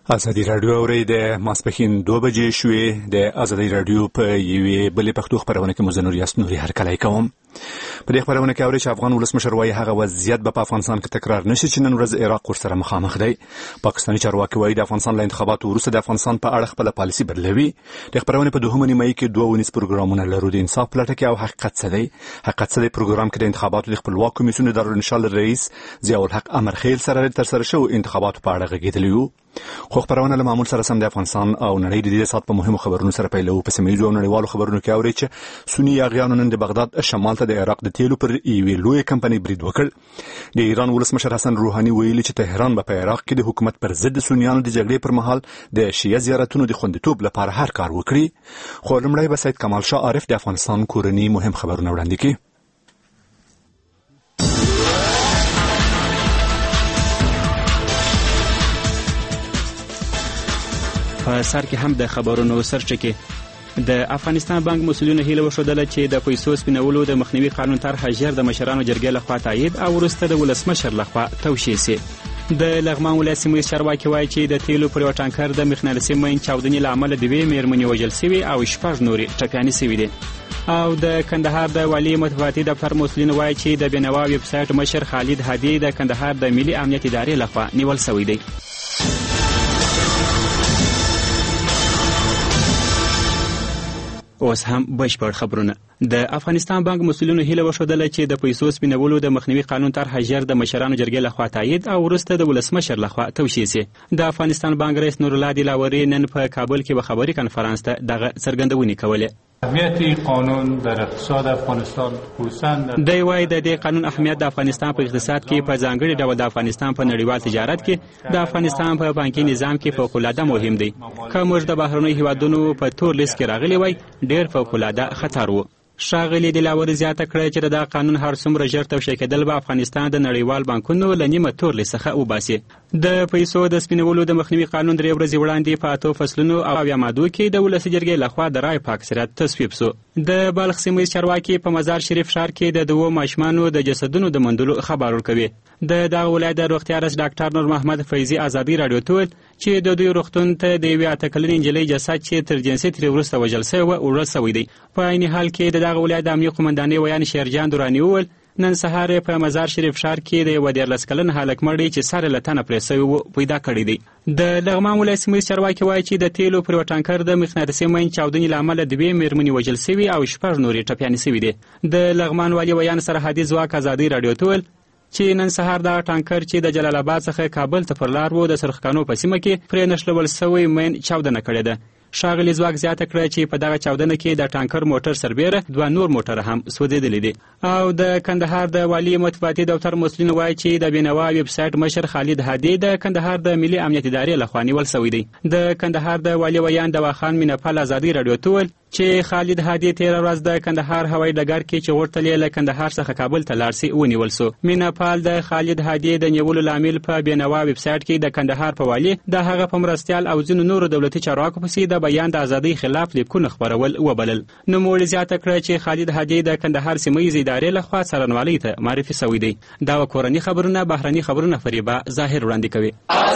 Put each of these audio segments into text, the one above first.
ازادي رادیو اوري د ماسپخین 2 بجې شوې د ازادي رادیو په یوې بلې پښتو خبرونه کې مزنور یاسنوري هرکلی کوم. په دې خبرونه کې اوري چې افغان ولسمشر وايي هغه وضعیت به په افغانستان کې تکرار نشي چې نن ورځ عراق ورسره مخامخ دی. پاکستاني چارواکي وايي د افغانستان له انتخاباتو وروسته د افغانستان په اړه خپل پالیسي بدلوي. د خبرونه په دوهمه نیمه کې 2 پروګرامونه لرو د انصاف پلټه کې او حقیقت څه دی. حقیقت څه دی پروګرام کې د انتخاباتو د خپلواک کمیسیون د دارالانشال رئیس ضیاء الحق امرخیل سره تر سره شو انتخاباتو په اړه غږیدلی. خو خبرونه له معمول سره سم د افغانستان او نړۍ د دې سات په مهمو خبرونو سره پیلو. په سیمه‌ییزو او نړیوالو خبرونو کې اوري چې سنی یاغیانو نن د بغداد شمال ته د عراق د تیلو پر یوې لوی کمپنۍ برید وکړ. د ایران ولسمشر حسن روحاني ویلي چې تهران به په عراق کې د حکومت پر ضد سنیانو د جګړې پر مهال د شیعه زیارتونو د خوندیتوب لپاره هر کار وکړي. خو لومړی به سید کمال شاه عارف د افغانستان کورنی مهم خبرونه وړاندې کړي. په سر کې هم د خبرونو سرچه کې د افغانستان بانک مسؤلینو هیله وښودله چې د پیسو سپینولو د مخنیوي قانون طرحه ژر د مشرانو جرګې لخوا تایید او وروسته د ولسمشر لخوا توشیح شي. د لغمان ولایت سیمه‌ییز چارواکي وایي چې د تیلو پر یو ټانکر د مقناطیسي مین چاودنې له امله دوې مېرمنې وژل شوي او 6 نورې ټپیانې شوي دي. او د کندهار د والي مطبوعاتي دفتر مسؤلین وایي چې د بینوا ویب سایټ مشر خالد هادي د کندهار د ملي امنیت ادارې لخوا نیول شوی دی. اوس هم بشپړ خبرونه. د افغانستان بانک مسؤلینو هیله وښودله چې د پیسو سپینولو د مخنیوي قانون طرحه ژر د مشرانو جرګې لخوا تایید او وروسته د ولسمشر لخوا توشیح شي. د افغانستان بانک رئیس نورالله دلاوري نن په کابل کې به خبري کنفرانس ته دغه څرګندونې کولې. اهمیت قانون در اقتصاد افغانستان خصوصا د وای د دې قانون اهمیت د افغانستان په اقتصاد کې په ځانګړي ډول د افغانستان په نړیوال تجارت کې د افغانستان په بانکي نظام کې فوق العاده مهم دی. که موږ د بهرنیو هیوادونو په تور لیست کې راغلي وای ډېر فوق العاده خطر وو. ښاغلي دلاوري زیاته کړه چې دا قانون هر څومره ژر توشیح کېدل به افغانستان د نړیوال بانکونو له نیمه تور لیست څخه وباسي. د پیسو د سپینولو د مخنیوي قانون 3 ورځې وړاندې په 8 فصلونو او یا مادو کې د ولس جرګې لخوا د رای په اکثریت تصویب شو. د بلخ سیمه‌ییز چارواکي په مزار شریف ښار کې د 2 ماشومانو د جسدونو د موندلو خبر ورکوي. د دغه ولایت د روغتیا رئیس ډاکټر نور محمد فیضي ازادي رادیو ته چې د دوی روغتون ته د یوې 8 کلنې نجلۍ جسد چې تر جنسي تر وروسته وژل شوی و وړل شوی دی. په عین حال کې د دغه ولایت د امنیه قومندانۍ ویان شیرجان دوراني وویل نن سهار په مزار شریف ښار کې د 14 کلن هلک مړی چې سره له تنه پرې شوی و پیدا کړی دی. د لغمان ولایت سیمه‌ییز چارواکي وایي چې د تیلو پر یو ټانکر د مقناطیسي مین چاودنې له امله 2 مېرمنې وژل شوي او 6 نورې ټپیانې شوي دي. د لغمان والي ویان سرحدي ځواک ازادي رادیو ته ویل چې نن سهار دا ټانکر چې د جلال آباد څخه کابل ته پر لار و د سرخکانو په سیمه کې پرې نښلول شوی مین چاودنه کړې ده. ښاغلي ځواک زیاته کړه چې په دغه چاودنه کې د ټانکر موټر سربیره 2 نور موټر هم سوځېدلي دي. او د کندهار د والي مطبوعاتي دفتر مسؤلین وایي چې د بینوا ویب سایټ مشر خالد هادي د کندهار د ملي امنیت ادارې لخوا نیول شوی دی. د کندهار د والي ویان دواخان مینپال ازادي رادیو ته ویل چې خالد هادي 13 ورځ د کندهار هوایي ډګر کې چې ورتلې له کندهار څخه کابل ته لاړ شي ونیول شو. مینپال د خالد هادي د نیولو لامل په بینوا ویب سایټ کې د کندهار په والي د هغه په مرستيال او ځینو نورو دولتي چارواکو پسې د بیان د ازادۍ خلاف لیکونه خبرول وبلل. نوموړي زیاته کړه چې خالد هادي د کندهار سیمه‌ییزې ادارې لخوا څارنوالۍ ته معرفي شوی دی. دا کورنی خبرونه بهرني خبرونه فریبا ظاهر وړاندې کوي.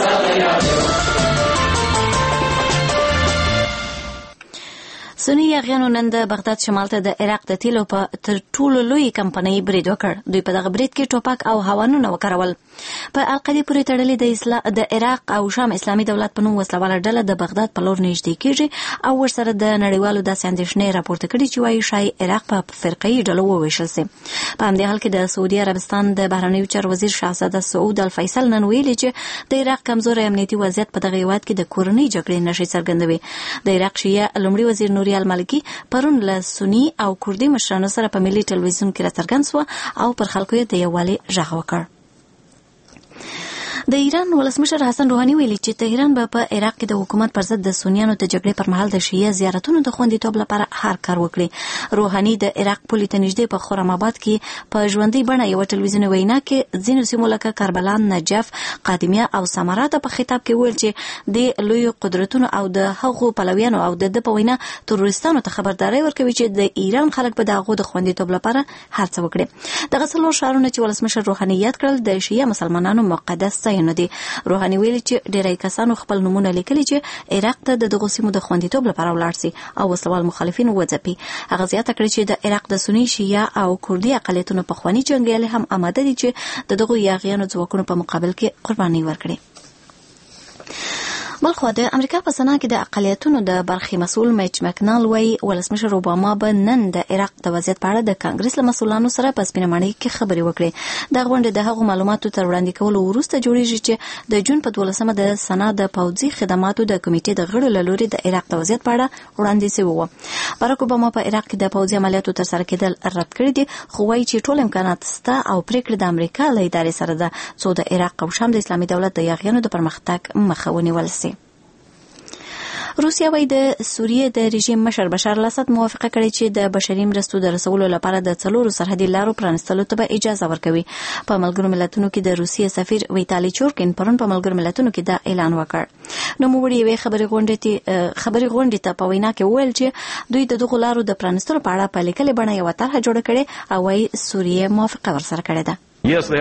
سنی یاغیانو نن د بغداد شمال ته د عراق د تیلو په تر ټولو لوی کمپنۍ برید وکړ. دوی په دغه برید کې ټوپک او هوانونه وکارول. په القاعده پورې تړلې د عراق او شام اسلامي دولت په نوم وسلواله ډله د بغداد په لور نږدې کېږي او ورسره د نړیوالو داسې اندېښنې راپورته کړي چې وایي شاید عراق په فرقه‌یي ډلو وویشل شي. په همدې حال کې د سعودي عربستان د بهرنیو چارو وزیر شاهزاده سعود الفیصل نن ویلي چې د عراق کمزوري امنیتي وضعیت په دغه هیواد کې د کورنۍ جګړې نښې څرګندوي. د عراق شیعه لومړي وزیر نوري المالکي پرون له سنی او کوردي مشرانو سره په ملي ټلویزیون کې راڅرګند شو او پر خلکو یې د یووالي غږ وکړ. د ایران ولسمشر حسن روحاني ویلي چې تهران به په عراق کې د حکومت پر ضد د سنیانو د جګړې پر مهال د شیعه زیارتونو د خوندیتوب لپاره هر کار وکړي. روحاني د عراق پولې ته نږدې په خرم آباد کې په ژوندۍ بڼه یو ټلویزیوني وینا کې ځینو سیمو لکه کربلا، نجف، قادمیه او سمرا ته په خطاب کې ویل چې د لوی قدرتونو او د هغو پلویانو او د په وینا تروریستانو ته خبرداري ورکوي چې د ایران خلک به د هغو د خوندیتوب لپاره هر څه وکړي. دغه څلور ښارونه چې ولسمشر روحاني یاد کړل د شیعه مسلمانانو مقدس ځایونه شوی نه دي. روحاني ویلي چې ډیری کسانو خپل نومونه لیکلي چې عراق ته د دغو سیمو د خوندیتوب لپاره ولاړ سي او وسلوال مخالفین وځپي. هغه زیاته کړې چې د عراق د سنی شیعه او کوردي اقلیتونو پخواني جنګیالي هم آماده دي چې د دغو یاغیانو ځواکونو په مقابل کې قرباني ورکړي. بلخو د امریکا په سنا کې د اقلیتونو د برخې مسؤل میچ مکنال وایي ولسمشر اوباما به نن د عراق د وضعیت په اړه د کانګرس له مسؤلانو سره په سپینه ماڼۍ کې خبرې وکړي. د غونډې د هغو معلوماتو تر وړاندې کولو وروسته جوړیږي چې د جون په 12مه د سنا د پوځي خدماتو د کمیټې د غړو له لوري د عراق د وضعیت په اړه وړاندې شوی و. باراک اوباما په عراق کې د پوځي عملیاتو ترسره کېدل رد کړي دي، خو وایي چې ټول امکانات شته او پریکړه د امریکا له ادارې سره ده څو د عراق او شام د اسلامي دولت د یاغیانو د پرمختګ مخه ونیول شي. روسیا وايي د سوریې د رژیم مشر بشار الاسد موافقه کړې چې د بشري مرستو د رسولو لپاره د 4 سرحدي لارو پرانستلو ته به اجازه ورکوي. په ملګرو ملتونو کې د روسیې سفیر ویتالي چورکین پرون په ملګرو ملتونو کې دا اعلان وکړ. نو موږ یې خبري غونډې ته په وینا کې ویل چې دوی د دغو لارو د پرانستلو په اړه په لیکلي بڼه یو طرحه جوړه کړې او وايي سوریې موافقه ورسره کړې ده.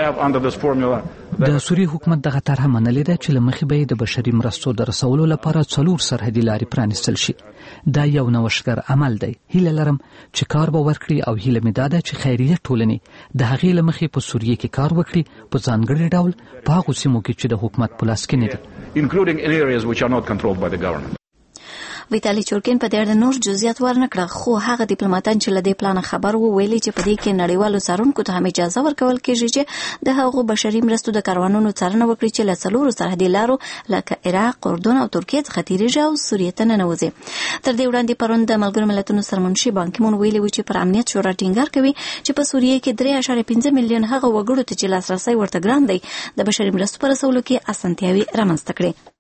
د سوریې حکومت دغه طرحه منلې ده چې لمخې به د بشري مرستو د رسولو لپاره 4 سرحدي لارې پرانستل شي. دا یو نوښتګر عمل دی. هیله لرم چې کار به ورکړي او هیله مې ده چې خیریه ټولنې د هغې لمخې په سوریې کې کار وکړي په ځانګړي ډول په هغو سیمو کې چې د حکومت په لاس کې نه دي. ویتالي چورکین په دې اړه نور جزئیات ورنکړه، خو هغه ډیپلوماټان چې له دې پلان خبر وو ویلي چې په دې کې نړیوالو څارونکو ته هم اجازه ورکول کېږي چې د هغو بشري مرستو د کاروانونو څارنه وکړي چې له 4 سرحدي لارو لکه عراق، اردن او ترکیې څخه تیریږي او سوریې ته ننوځي. تر دې وړاندې پرون د ملګرو ملتونو سرمنشي بان کی مون ویلي و چې پر امنیت شورا ټینګار کوي چې په سوریې کې 3.5 میلیون هغه وګړو ته چې لاسرسي ورته ګران دی د بشري مرستو پر رسولو کې اسانتیاوي رامنځته کړي.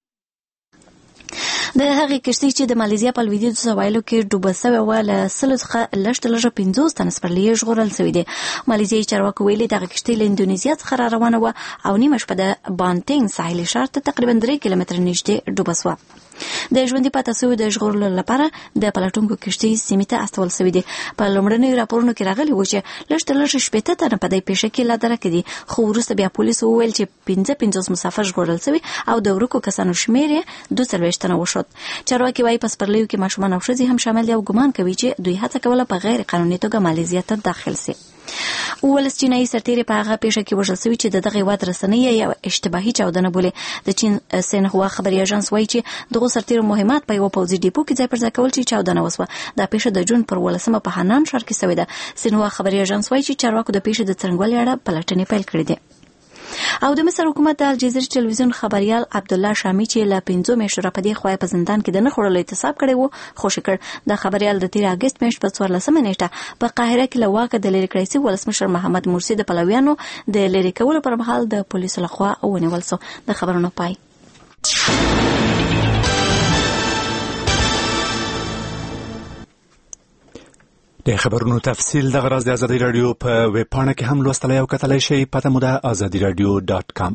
د هغې کشتۍ چې د مالیزیا په لویدیځو سواحلو کې ډوبه شوې وه له 100 څخه لږ 50 تنه سپرلیې ژغورل شوي دي. مالیزیایي چارواکو ویلي دغه کشتۍ له اندونیزیا څخه را روانه وه او نیمه شپه د بانټینګ ساحلي ښار ته تقریبا 3 کیلومتره نږدې ډوبه شوه. د ژوندي پاتې شویو د ژغورلو لپاره د پلټونکو کشتۍ سیمې ته استول شوي دي. په لومړنیو راپورونو کې راغلي و چې لږ 80 تنه په دې پیښه کې لا درکه دي، خو وروسته بیا پولیسو وویل چې 55 مسافر ژغورل شوي او د ورکو کسانو شمېر یې 42 تنه وشو. چارواکي وايي په سپرلیو کې ماشومان او ښځې هم شامل دي او ګمان کوي چې دوی هڅه کوله په غیر قانوني توګه مالیزیا ته داخل شي. ولس چینایي سرتیری په هغه پیښه کې وژل شوی چې دغه هیواد رسنۍ یو اشتباهي چاودنه بولي. د چین سینهوا خبري اژانس وایي چې دغه سرتیرو مهمات په یو پوځي ډیپو کې ځای پر ځای کول چې چاودنه وسوه. دا پیښه د جون پر 18مه په هنان ښار کې شوې ده. سینهوا خبري اژانس وایي چې چارواکو د پیښې د څرنګوالي اړه پلټنې پیل کړې دي. او د مصر حکومت د الجزیرې ټلویزیون خبريال عبدالله شامی چې له 5 میاشتو را پدې خو په زندان کې د نه خړلو اعتصاب کړی وو خوشی کړ. د خبريال د 13 اگست میاشت په 14مه نیټه په قاهره کې له واکه د لری کړی سي ولسمشر محمد مرسی د پلویانو د لری کولو پر مهال د پولیسو لخوا ونیول شو. د خبرونو پای. د خبرونو تفصیل د غراز د ازادي رادیو په ویب پاڼه کې هم لوستلای او کتلای شئ. پته مو ده azadiradio.com.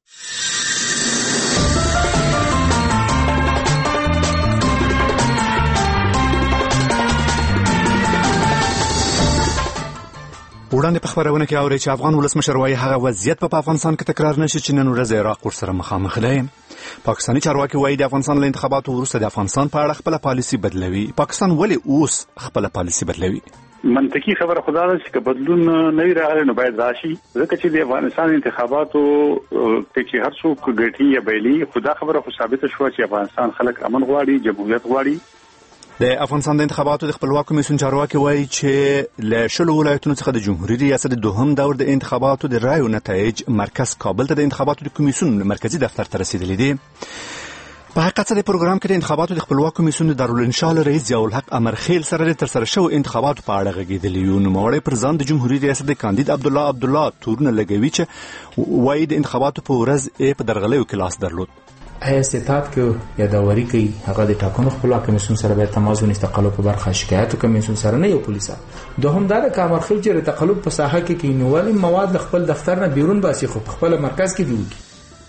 وړاندې په خبرونه کې اوري چې افغان ولسمشر وايي هغه وضعیت په افغانستان کې تکرار نشي چې نن ورځ عراق ورسره مخامخ دی. پاکستاني چارواکي وايي د افغانستان له انتخاباتو وروسته د افغانستان په اړه خپل پالیسي بدلوي. پاکستان ولې اوس خپل پالیسي بدلوي؟ منطقي خبره خدا ده چې بدلون نه راغلی نو باید راشي، ځکه چې د افغانستان انتخاباتو چې هر څوک ګټي یا بیلي خدا خبره خو ثابته شو چې افغانستان خلک امن غواړي، جمهوریت غواړي. د افغانستان د انتخاباتو د خپلواک کمیسیون چارواکي وایي چې له 10 ولایتونو څخه د جمهوریت ریاست د دوهم دور د انتخاباتو د رایو نتایج مرکز کابل ته د انتخاباتو د کمیسیون مرکزی دفتر ته رسیدلي دي. په حقیقت د پروګرام کې د انتخاباتو د خپلواک کمیسیون د دارالانشاء رئیس ضیاء الحق امرخیل سره تر سره شو انتخاباتو په اړه غږیدلی یو. نوموړی پر ځان د جمهوریت ریاست د کاندید عبدالله تورونه لګوي چې وایي د انتخاباتو په ورځ په درغلیو کې لاس درلود. استطاعت کې یادوري کوي هغه د ټاکنو خپلواک کمیسیون سره به تماس ونیسي. تقلب په برخه شکایتو کمیسیون سره نه یو پولیسا دوهم دا د کامرخیل چې تقلب په ساحه کې کینوالي مواد خپل دفتر نه بیرون باسي خو خپل مرکز کې دی.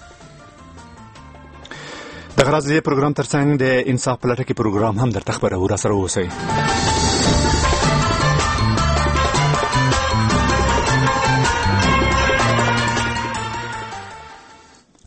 د غراز د پروګرام ترڅنګ د انصاف پلټکي پروګرام هم درته خبره ور سره اوسئ.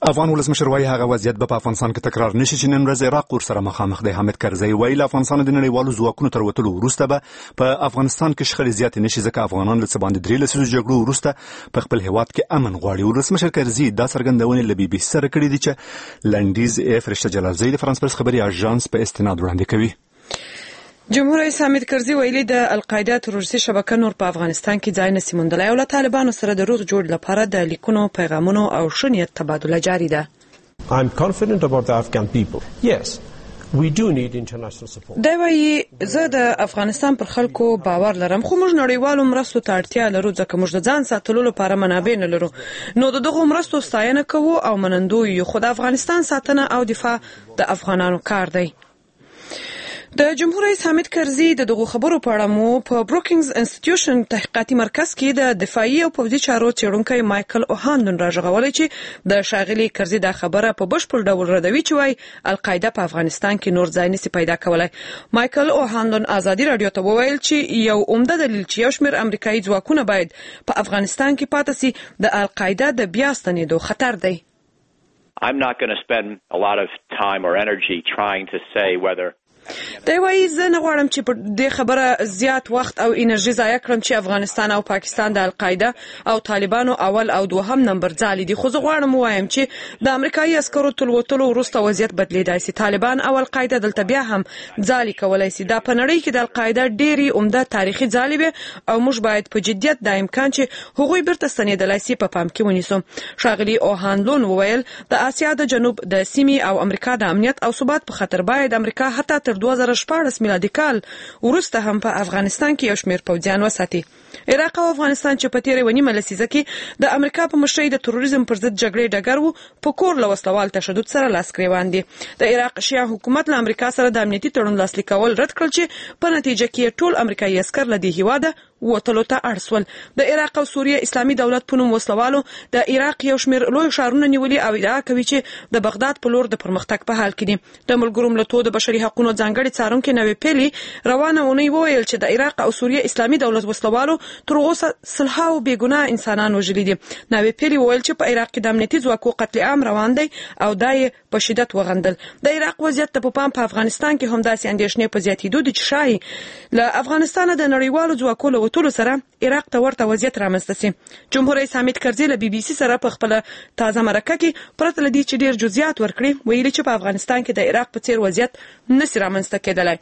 افغان ولسمشر وايي هغه وضعیت په افغانستان کې تکرار نشي چې نن ورځ عراق ورسره مخامخ دی. حامد کرزی ویل افغانستان د نړیوالو ځواکونو تر وتلو وروسته به په افغانستان کې شخړې زیاتې نشي ځکه افغانان له څه باندې 3 لسیزو جګړو وروسته په خپل هیواد کې امن غواړي. ولسمشر کرزی دا څرګندونه له بي بي سي سره کړې دي چې لنډیز فرشته جلالزی د فرانس پرس خبري اژانس په استناد وړاندې کوي. جمهور رئیس حامد کرزی ویلي د القاعده تروریستي شبکه نور په افغانستان کې ځای نسی موندلای او له طالبانو سره د روغ جوړ لپاره د لیکونو پیغامونو او شنیت تبادله جاری ده. I'm confident about the Afghan people. Yes, we do need international support. دا وایي زه د افغانستان پر خلکو باور لرم خو موږ نړیوالو مرستو ته اړتیا لرو ځکه موږ د ځان ساتلو لپاره منابع نه لرو. نو دغه مرستو ستاینه کوو او منندوی یو. خو د افغانستان ساتنه او دفاع د افغانانو کار دی. د جمهور رئیس حامد کرزی دغه خبرو په اړه مو په بروکینګز انسټیټیوشن تحقیقاتي مرکز کې د دفاعي او پوځي چارو څېړونکی مایکل اوهاندون راغوالي چې د شاغلي کرزی د خبره په بشپړ ډول ردوي چې وايي القاعده په افغانستان کې نور ځای نسی پیدا کولای. مایکل اوهاندون ازادي رادیو ته وویل چې یو عمده دلیل چې یو شمېر امریکایي ځواکونه باید په افغانستان کې پاتې سي د القاعده د بیا ستنېدو خطر دی. I'm not going to spend a lot of time or energy trying to say whether دی وایي زه نه غواړم چې په دې خبره زیات وخت او انرژي ضایع کړم چې افغانستان او پاکستان د القاعده او طالبانو اول او دوهم نمبر ځالې دي. خو زه غواړم وایم چې د امریکایي عسکرو تلوتلو وروسته وضعیت بدلیدای شي. طالبان او القاعده دلته بیا هم ځالې کولای شي. دا په نړۍ کې د القاعده ډېری عمده تاریخي ځالې وي او موږ باید په جدیت د امکان چې هغوی بیرته ستنېدلای شي په پام کې ونیسو. ښاغلي اوهاندون وویل د آسیا د جنوب د سیمې او امریکا د امنیت او ثبات په خطر باید امریکا حتی تر 2014 میلادي کال وروسته هم په افغانستان کې یو شمېر پوځیان وساتي. عراق او افغانستان چې په تیرې ونیمه لسیزه کې د امریکا په مشرۍ د تروریزم پر ضد جګړې ډګر وو په کور له وسلوال تشدد سره لاس ګریوان دي. د عراق شیعه حکومت له امریکا سره د امنیتي تړون لاسلیک کول رد کړل چې په نتیجه کې ټول امریکایي عسکر له دې هیواده وتلو ته اړ شول. د عراق او سوریه اسلامي دولت په نوم وسلوالو د عراق یو شمېر لوی ښارونه نیولي او ادعا کوي چې د بغداد په لور د پرمختګ په حال کې دي. د ملګرو ملتونو د بشري حقوقو ځانګړي څارونکي نوې پیلي روانه اونۍ وویل چې د عراق او سوریه اسلامي دولت وسلوالو تر اوسه سلهاو بېګناه انسانان وژلي دي. نوې پیلي وویل چې په عراق کې د امنیتي ځواکو قتل عام روان دی او دا یې په شدت وغندل. د عراق وضعیت ته په افغانستان کې هم داسې اندېښنې په زیاتېدو دي چې شایي له افغانستان د نړیوالو ځواکو له وتلو سره عراق ته ورته وضعیت رامنځته شي. جمهور رئیس حامد کرزی له بي بي سي سره په خپل تازه مرکه کې پرته له دې چې ډېر جزئیات ورکړي ویلي چې په افغانستان کې د عراق په څیر وضعیت نشي رامنځته کېدلی.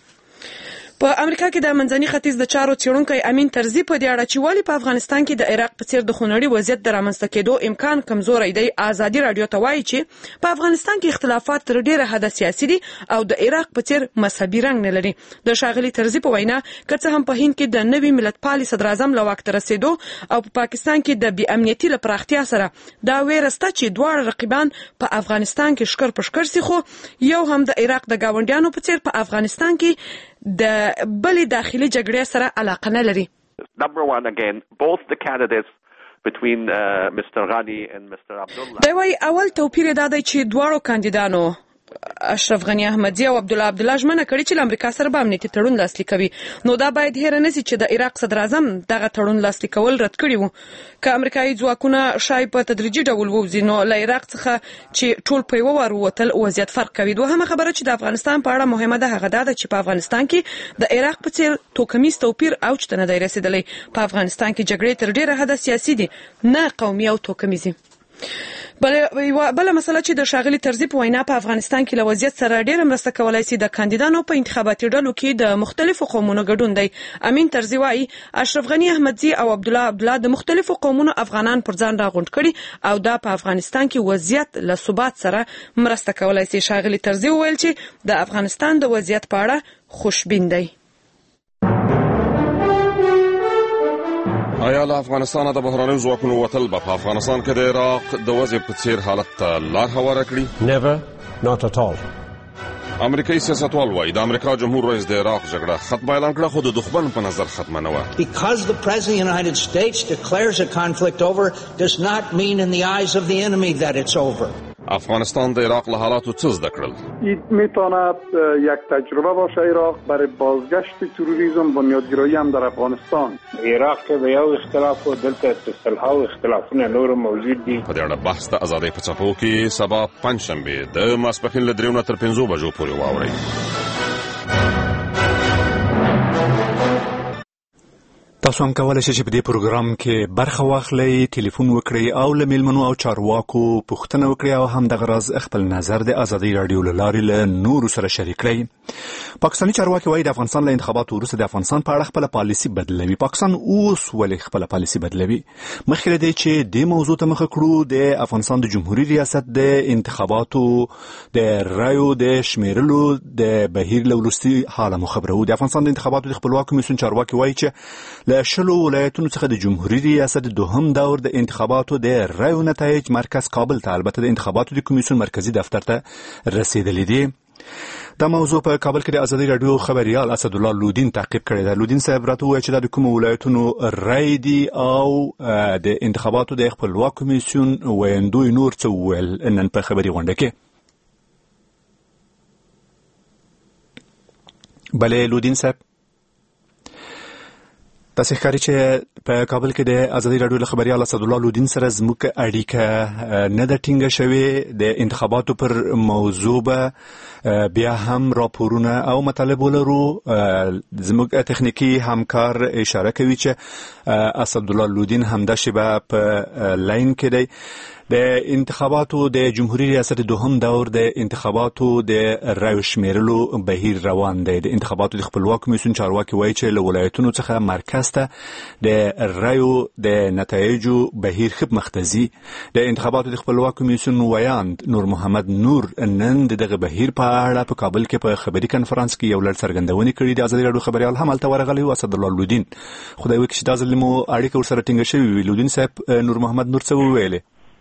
په امریکا کې د منځني ختیځ د چارو څېړونکی امین ترزي په دې اړه چې ولې په افغانستان کې د عراق په څیر د خونړي وضعیت د رامنځته کېدو امکان کمزوری دی ازادي رادیو ته وایي چې په افغانستان کې اختلافات تر ډېره حده سیاسي دي او د عراق په څیر مذهبي رنګ نه لري. د ښاغلي ترزي په وینا که څه هم په هند کې د نوي ملتپالي صدراعظم له واک ته رسېدو او په پاکستان کې د بې امنیتي له پراختیا سره دا ویره شته چې دواړه رقیبان په افغانستان کې شکر په شکر سي خو یو هم د عراق د ګاونډیانو په څیر په افغانستان کې د بلې داخلي جګړې سره علاقه نه لري. Number one, again, both the candidates between Mr. Ghani and Mr. Abdullah. دا وایي اول توپیر دا دی چې دواړو کاندیدانو اشرف غنی احمدزی او عبدالله ژمنه کړې چې له امریکا سره به امنیتي تړون لاسلیک کوي. نو دا باید هېره نه سي چې د عراق صدراعظم دغه تړون لاسلیک کول رد کړي وو. که امریکایي ځواکونه شاید په تدریجي ډول ووځي نو له عراق څخه چې ټول په یوه وار ووتل وضعیت فرق کوي. دوهمه خبره چې د افغانستان په اړه مهمه ده هغه دا ده چې په افغانستان کې د عراق په څیر توکمیز توپیر اوج ته نه دی رسېدلی. په افغانستان کې جګړې تر ډېره حده سیاسي دي نه قومي او توکمیزي. بل مسله چې د ښاغلي ترزي په وینا په افغانستان کې له وضعیت سره ډېره مرسته کولای شي د کاندیدانو په انتخاباتي ډلو کې د مختلفو قومونو ګډون دی. امین ترزي وایي اشرف غنی احمدزي او عبدالله د مختلفو قومونو افغانان پر ځان راغونډ کړي او دا په افغانستان کې وضعیت له ثبات سره مرسته کولای شي. ښاغلي ترزي وویل چې د افغانستان د وضعیت په اړه خوشبین دی. آیا له افغانستان د بهرانیو ځواکونو وتل به په افغانستان کې د عراق د وضع په څیر حالت ته لار هواره کړي؟ Never, not at all. امریکایي سیاستوال وایي د امریکا جمهور رئیس د عراق جګړه ختمه اعلان کړه خو د دښمن په نظر ختمه نه وه. Because the President of the United States declares a conflict over does not mean in the eyes of the enemy that it's over. افغانستان در عراق له حالاتو څه زده کړل؟ این میتواند یک تجربه باشه عراق برای بازگشت تروریسم بنیادگرایی هم در افغانستان. عراق کې به یو اختلاف او دلته اصطلاحي اختلافونه نور موجود دي. په دې اړه بحث د ازادۍ په څپو کې سبا پنځشنبه د ماسپښین له 3 تر 5 بجو پورې واورئ. تاسو هم کولای شئ چې په دې پروګرام کې برخه واخلئ، ټلیفون وکړئ او له میلمنو او چارواکو پوښتنه وکړئ او هم دغه راز خپل نظر د ازادۍ رادیو له لارې له نورو سره شریک کړئ. پاکستاني چارواکي وایي د افغانستان له انتخاباتو وروسته د افغانستان په اړه خپل پالیسي بدلوي. پاکستان اوس ولې خپل پالیسي بدلوي؟ مخکې له دې چې د موضوع ته مخه کړو، د افغانستان د جمهوریت ریاست د انتخاباتو د رایو د شمیرلو د بهیر له وروستي حاله مو خبرو. د افغانستان د انتخاباتو د خپلواک کمیسیون چارواکي وایي چې له 10 ولایتونو څخه د جمهوریت ریاست دوهم دور د انتخاباتو د رایو نتایج مرکز کابل ته، البته د انتخاباتو د کمیسیون مرکزی دفتر ته رسیدلې دي. دا موضوع په کابل کې د ازادۍ رادیو خبريال اسدالله لودین تعقیب کړی دی. لودین صاحب راته وایي چې دا د کوم ولایتونو رای دي او د انتخاباتو د خپلواک کمیسیون ویندوی نور څه ویل نن په خبري غونډه کې. بله لودین صاحب، تاسو ښکاري چې په کابل کې د ازادۍ رادیو له خبريال اسدالله لودین سره زموږ اړیکه نه ده ټینګه شوې. د انتخاباتو پر موضوع به بیا هم راپورونه او مطالب ولرو. زموږ تخنیکی همکار اشاره کوي چې اسدالله لودین همدا شیبه په لاین کې دی. د انتخاباتو د جمهوریت ریاست دوهم دور د انتخاباتو د رایو شمیرلو بهیر روان دی. د انتخاباتو د خپلواک کمیسیون چارواکي وایي چې له ولایتونو څخه مرکز ته د رایو د نتایجو بهیر خپ مختزي. د انتخاباتو د خپلواک کمیسیون ویاند نور محمد نور نن دغه بهیر په اړه په کابل کې په خبري کانفرنس کې یو لړ څرګندونې کړې. د ازادۍ رادیو خبريال هم هلته ورغلی و. اسدالله لودین خدای وکړي چې دا ځل مو اړیکه ورسره ټینګه شوې وي. لودین صاحب، نور محمد نور څه وویل؟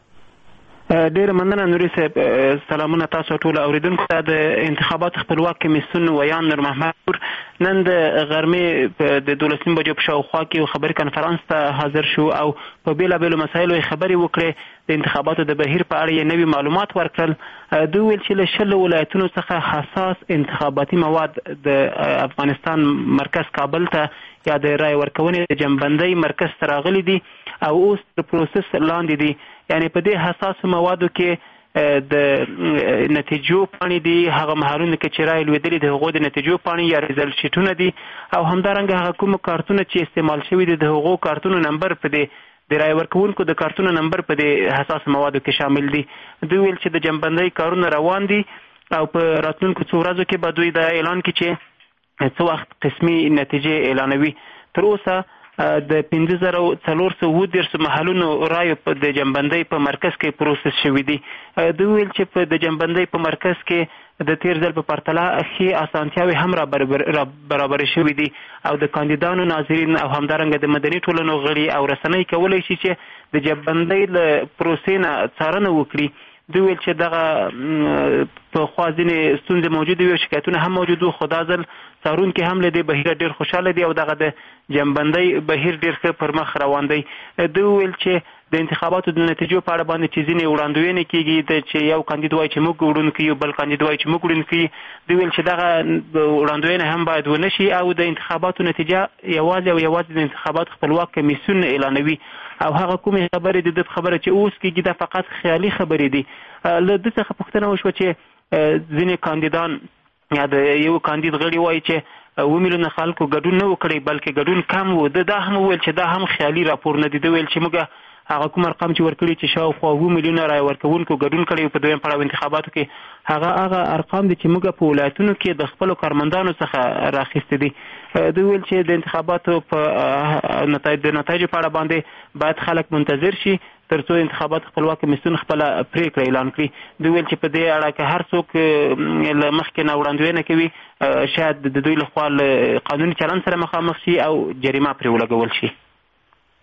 ډیر مننه نوري صاحب. سلامونه تاسو ټول اوریدونکو ته. د انتخابات خپلواک کمیسیون ویان نور محمد نور نن د غرمې د 12 بجو په شاوخوا کې خبري کانفرنس ته حاضر شو او په بیلابیلو مسایلو خبري وکړې. د انتخاباتو د بهیر په اړه نوي معلومات ورکړل. دوی ویل چې له 10 ولایتونو څخه حساس انتخاباتي مواد د افغانستان مرکز کابل ته یا د رای ورکونې د جنبندۍ مرکز ته راغلي دي او اوس د پروسس لاندې دي. یعنی په دې حساس موادو کې د نتیجو پاڼې دي، هغه مهارونه کې چې رای لویدلې د هغو د نتیجو پاڼې یا ریزلټ شیټونه دي او همدارنګه هغه کوم کارتونه چې استعمال شوي دي د هغو کارتونو نمبر په دې د رای ورکوونکو د کارتونو نمبر په دې حساس موادو کې شامل دي. دوی ویل چې د جنبندۍ کارونه روان دي او په راتلونکو څو ورځو کې به دوی دا اعلان کړي چې څو وخت قسمي نتیجې اعلانوي. تر اوسه د 5410 محلونو رایو په د جنبندۍ په مرکز کې پروسس شوې دي. دوی ویل چې په د جنبندۍ په مرکز کې د تیر ځل په پرتله ښې اسانتیاوې هم برابر شوې دي او د کاندیدانو ناظرین او همدارنګه د مدني ټولنو غړي او رسنۍ کولی شي چې د جنبندۍ له پروسې نه څارنه وکړي. دوی ویل چې دغه په خوا ځینې ستونزې موجودې وي او شکایتونه هم موجود وو، خو دا ځل څارونکي هم له دې بهیره ډېر خوشحاله دي او دغه د جنبندۍ بهیر ډېر ښه پر مخ روان دی. دوی ویل چې د انتخاباتو د نتیجو په اړه باندې چې ځینې وړاندوینې کېږي چې یو کاندید وایي چې موږ وړونکي یو، بل کاندید وایي چې موږ وړونکي. دوی ویل چې دغه وړاندوینه هم باید ونه شي او د انتخاباتو نتیجه یوازې د انتخاباتو خپلواک کمیسیون اعلانوي او هغه کومې خبرې د خبره چې اوس کېږي دا فقط خیالي خبرې دي. له دې څخه پوښتنه وشوه چې ځینې کاندیدان یا د یو کاندید غړي وایي چې 2 میلیونه خلکو ګډون نه وکړي بلکې ګډون کم و. دا هم ویل چې دا هم خیالي راپور نه دی. دوی ویل چې موږ هغه کوم ارقام چې ورکړي چې شاوخوا 2 میلیونه رای ورکوونکو ګډون کړي په دویم پړاو انتخاباتو کې، هغه ارقام دي چې موږ په ولایتونو کې د خپلو کارمندانو څخه راخیستي دي. دوی ویل چې د انتخاباتو په نتایجو په اړه باندې باید خلک منتظر شي ترڅو انتخابات خپلواک کمیسیون خپل پریکړه اعلان کړي. دوی ویل چې په دې اړه که هر څوک له مخکې نه وړاندوینه کوي شاید د دوی لخوا قانوني چلند سره مخامخ شي او جریمه پرې ولګول شي.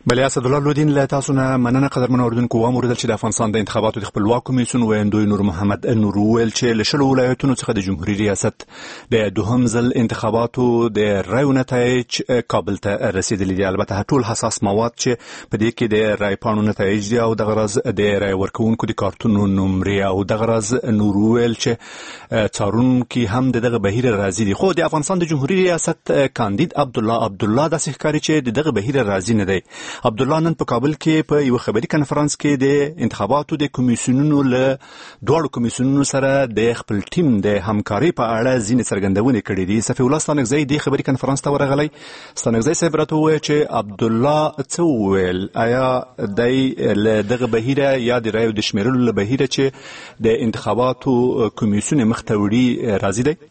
بله اسد الله لودین له تاسو نه مننه قدرمن اوریدونکو و موردل چې د افغانستان د انتخاباتو د خپلواک کمیسیون ویندوی نور محمد نور ویل چې له شلو ولایتونو څخه د جمهوریت ریاست د دوهم ځل انتخاباتو د رایو نتایج کابل ته رسیدلي دي. البته ټول حساس مواد چې په دې کې د رای پاڼو نتایج دي او د غرض د رای ورکوونکو د کارتونو نمرې او د غرض نور ویل چې څارونکو هم دغه بهیر راځي دي. خو د افغانستان د جمهوریت ریاست کاندید عبدالله د ښکاری چې دغه بهیر راځي نه دی. عبدالله نن په کابل کې په یو خبري کنفرانس کې د انتخاباتو د کمیسیونونو له دوه کمیسیونونو سره د خپل ټیم د همکاري په اړه ځینې څرګندونې کړې دي. صفي الله ستانکزی د خبري کنفرانس ته ورغلی. ستانکزی صاحب راته وویل چې عبدالله څه وویل، آیا د دغه بهیره یا د رایو د شمیرلو له بهیره چې د انتخاباتو کمیسیون مخ ته وړي راضي دی؟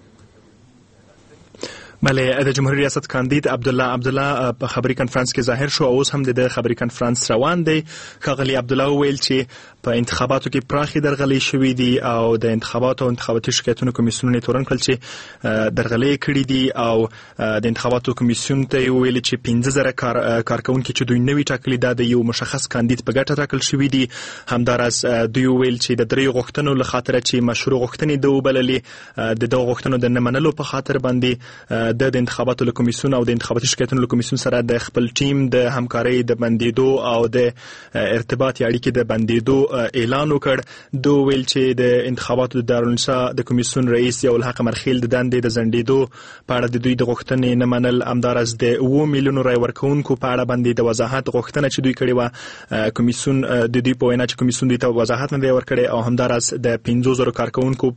بله، د جمهوریت ریاست کاندید عبدالله په خبري کنفرانس کې ظاهر شو او اوس هم د خبري کنفرانس روان دی. ښاغلي عبدالله وویل چې په انتخاباتو کې پراخې درغلۍ شوې دي او د انتخاباتو او انتخاباتي شکایتونو کمیسیونونه تورن کړل چې درغلۍ کړي دي او د انتخاباتو کمیسیون ته ویل چې 15,000 کارکونکي چې دوی نوي ټاکلي دا د یو مشخص کاندید په ګټه ټاکل شوي دي. همداراز دوی ویل چې د درې غوښتنو له خاطره چې مشروع غوښتنې د وبللې د دغه غوښتنو د نه منلو په خاطر باندې د انتخاباتو له کمیسیون او د انتخاباتي شکایتونو له کمیسیون سره د خپل ټیم د همکارۍ د بندیدو او د ارتباطي اړیکې د بندیدو اعلان وکړ. دوی ویل چې د انتخاباتو د دارالنساء د کمیسیون رئیس ضیاءالحق مرخیل د دندې د ځنډېدو په اړه د دوی د غوښتنې نه منل، همداراز د 7 میلیونو رای ورکوونکو په اړه باندې د وضاحت غوښتنه چې دوی کړې وه کمیسیون د دوی په وینا چې کمیسیون دوی ته وضاحت نه دی ورکړی او همداراز د 15,000 کارکوونکو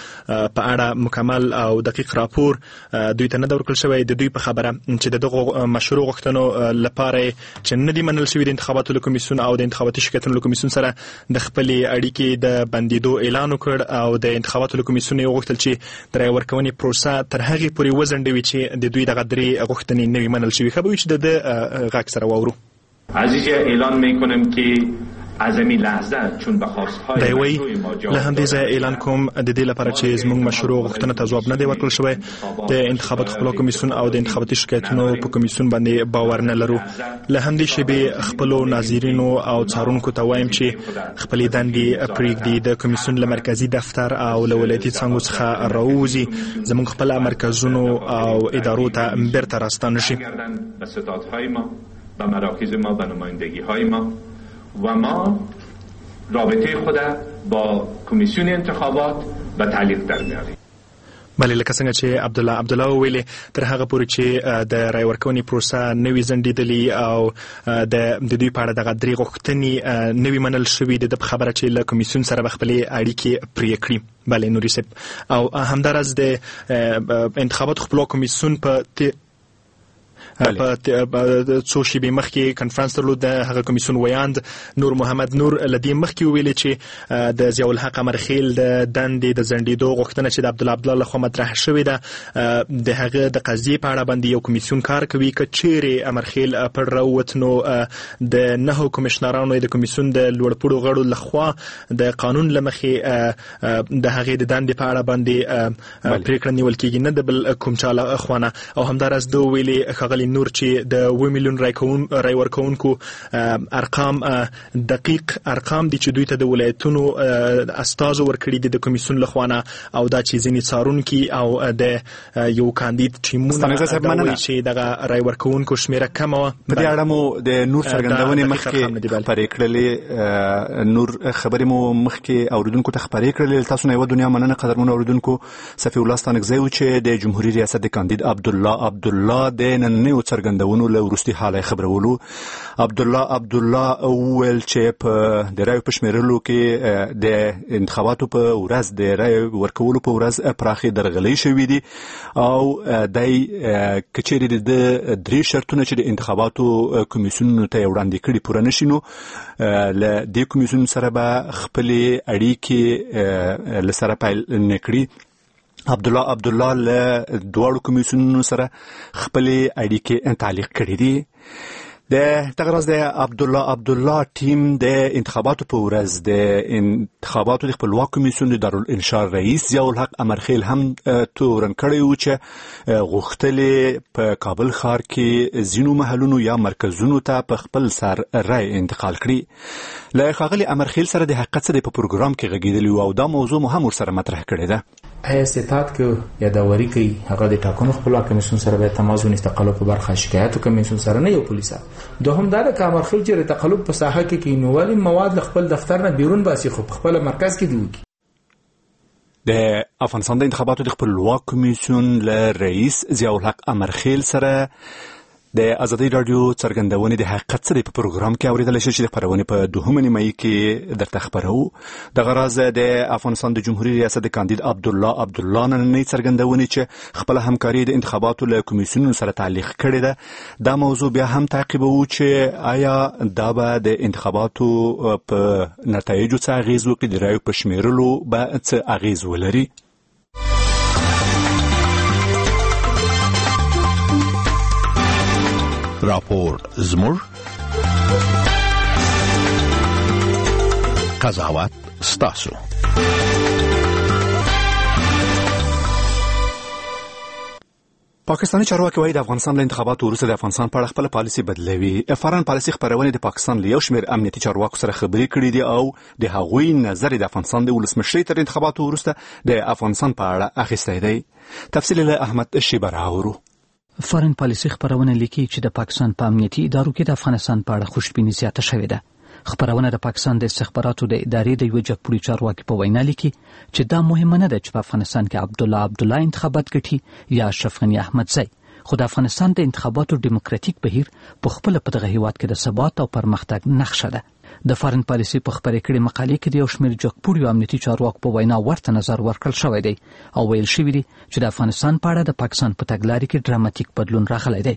په اړه مکمل او دقیق راپور دوی ته نه دی ورکړل شوی. د دوی په خبره چې دغه مشروع غوښتنو لپاره چې نه دي منل شوي د انتخاباتو له کمیسیون او د انتخاباتي شکایتونو له کمیسیون سره د خپلې اړیکې د بندیدو اعلان وکړ او د انتخاباتو له کمیسیون یې وغوښتل چې د رای ورکونې پروسه تر هغې پورې وځنډوي چې د دوی دغه درې غوښتنې نه وي منل شوي. ښه به وي چې د غږ سره واورو. عزیز اعلان میکنم که از همین لحظه چون به خواستهای دایوي له همدې ځایه اعلان کوم د دې لپاره چې زموږ مشروع غوښتنه ته ځواب نه دی ورکړل شوی. د انتخاباتو خپلواک کمیسیون او د انتخاباتي شکایتونو په کمیسیون باندې باور نه لرو. له همدې شیبې خپلو ناظرینو او څارونکو ته وایم چې خپلې دندې پرېږدي، د کمیسیون له مرکزي دفتر او له ولایتي څانګو څخه راووځي، زموږ خپل مرکزونو او ادارو ته بیرته راستانه شي. به ستادهای ما، به مراکز ما، به نمایندگی‌های ما و ما رابطه خود با کمیسیون انتخابات به تعلیق در میاریم. بله، لکه څنګه چې عبدالله ویلي تر هغه پورې چې د رای ورکونې پروسه نوي ځنډېدلي او د دوی په اړه دغه درې غوښتنې نوي منل شوي د خبره چې له کمیسیون سره به خپلې اړیکې پرې کړي. بله نوري صاحب، او همداراز د انتخاباتو خپلواک کمیسیون په څو شیبې مخکې کنفرانس درلود. د هغه کمیسیون ویاند نور محمد نور لدې مخکې ویلي چې د ضیاءالحق مرخیل د دندې د ځنډېدو غوښتنه چې د عبدالله لخوا مطرح شوې ده د هغه د قضیې په اړه باندې یو کمیسیون کار کوي. که چیرې مرخیل پر راووت نو د 9 کمیشنرانو د کمیسیون د لوړپوړو غړو لخوا د قانون له مخې د هغې د دندې په اړه باندې پرېکړه نیول کېږي، نه د بل کوم چا لخوا. او همداراز دوی ویلي ښاغلي نور چې د 7 میلیون رای ورکوونکو ارقام دقیق ارقام دي چې دوی ته د ولایتونو استازو ورکړي دي د کمیسیون لخوا نه، او دا چې ځینې څارونکي او د یو کاندید ټیمونه چې دغه رای ورکوونکو شمیره کمه وه. په دې اړه مو د نور څرګندونې مخکې خپرې کړلې، نور خبرې مو مخکې اوریدونکو ته خپرې کړلې. تاسو نه یوه دنیا مننه قدرمن اوریدونکو. صفي الله ستانکزی و چې د جمهوریت ریاست د کاندید عبدالله د نننیو څرګندونو له وروستي حاله خبرولو. عبدالله وویل چې په د رایو په شمیرلو کې د انتخاباتو په ورځ د رایو ورکولو په ورځ پراخې درغلۍ شوې دي او دای کچېرې د 3 شرطونه چې د انتخاباتو کمیسیون ته وړاندې کړي پوره نشي نو له دې کمیسیون سره به خپلې اړیکې له سره پیل نکړي. عبدالله له دواړو کمیسیونونو سره خپلې اړیکې تعلیق کړې دي. د تغرز د عبدالله ټیم د انتخاباتو په ورځ د انتخاباتو د خپلواک کمیسیون د دارالانشا رئیس ضیاء الحق امرخیل هم تورن کړی و چې غوښتل په کابل ښار کې ځینو محلونو یا مرکزونو ته په خپل سر رای انتقال کړي. له ښاغلي امرخیل سره د حقیقت څخه په پروګرام کې غږیدلی او دا موضوع مو هم ورسره مطرح کړې ده. استطاعت کې یادوري کوي هغه د ټاکنو خپلواک کمیسیون سره به تماس ونیسي تقلب په برخه شکایت کمیسیون سره نه یو پولیسا دوهم دا د کامرخیل چې تقلب په ساحه کې کینوالي مواد خپل دفتر نه بیرون باسي خو خپل مرکز کې دی. د افغانستان د انتخاباتو د خپلواک کمیسیون له رئیس ضیاء الحق امرخیل سره د ازادي رادیو څرګندونې د حقیقت سره په پروګرام کې اوریدل شي چې د خبرونه په 2 نیمه کې درته خبرو. د غراز د افغانستان د جمهوریت ریاست کاندید عبدالله نن څرګندونې چې خپل همکاري د انتخاباتو له کمیسیون سره تعلیق کړي ده. دا موضوع بیا هم تعقیبو چې آیا دا به د انتخاباتو په نتایجو څه اغیز وکړي، د رایو په شمیرلو به څه اغیز ولري. راپور زمور قضاوت ستاسو. پاکستاني چارواکي وايي د افغانستان له انتخاباتو وروسته د افغانستان په اړه خپل پالیسي بدلوي. فارن پالیسي خبرونه د پاکستان له یو شمېر امنیتي چارواکو سره خبرې کړې دي او د هغوی نظر د افغانستان د ولسمشرۍ تر انتخاباتو وروسته د افغانستان په اړه اخیستی دی. تفصیل له احمد شیبر راوړو. فارن پالیسي خبرونه لیکي چې د پاکستان په امنیتي ادارو کې د افغانستان په اړه خوشبیني زیاته شوې ده. خبرونه د پاکستان د استخباراتو د ادارې د یو جګپوړي چارواکي په وینا لیکي چې دا مهمه نه ده چې په افغانستان کې عبدالله انتخابات ګټي یا اشرف غني احمدزی، خو د افغانستان د انتخاباتو ډیموکراتیک بهیر په خپل په دغه هیواد کې د ثبات او پرمختګ نقشه ده. د فارن پالیسي په خبرې کړي مقالې کې د یو شمېر جګپوړي امنیتي چارواکو په وینا ورته نظر ورکړل شوی دی او ویل شوی دی چې د افغانستان په اړه د پاکستان په تګلارې کې ډراماتیک بدلون راغلی دی.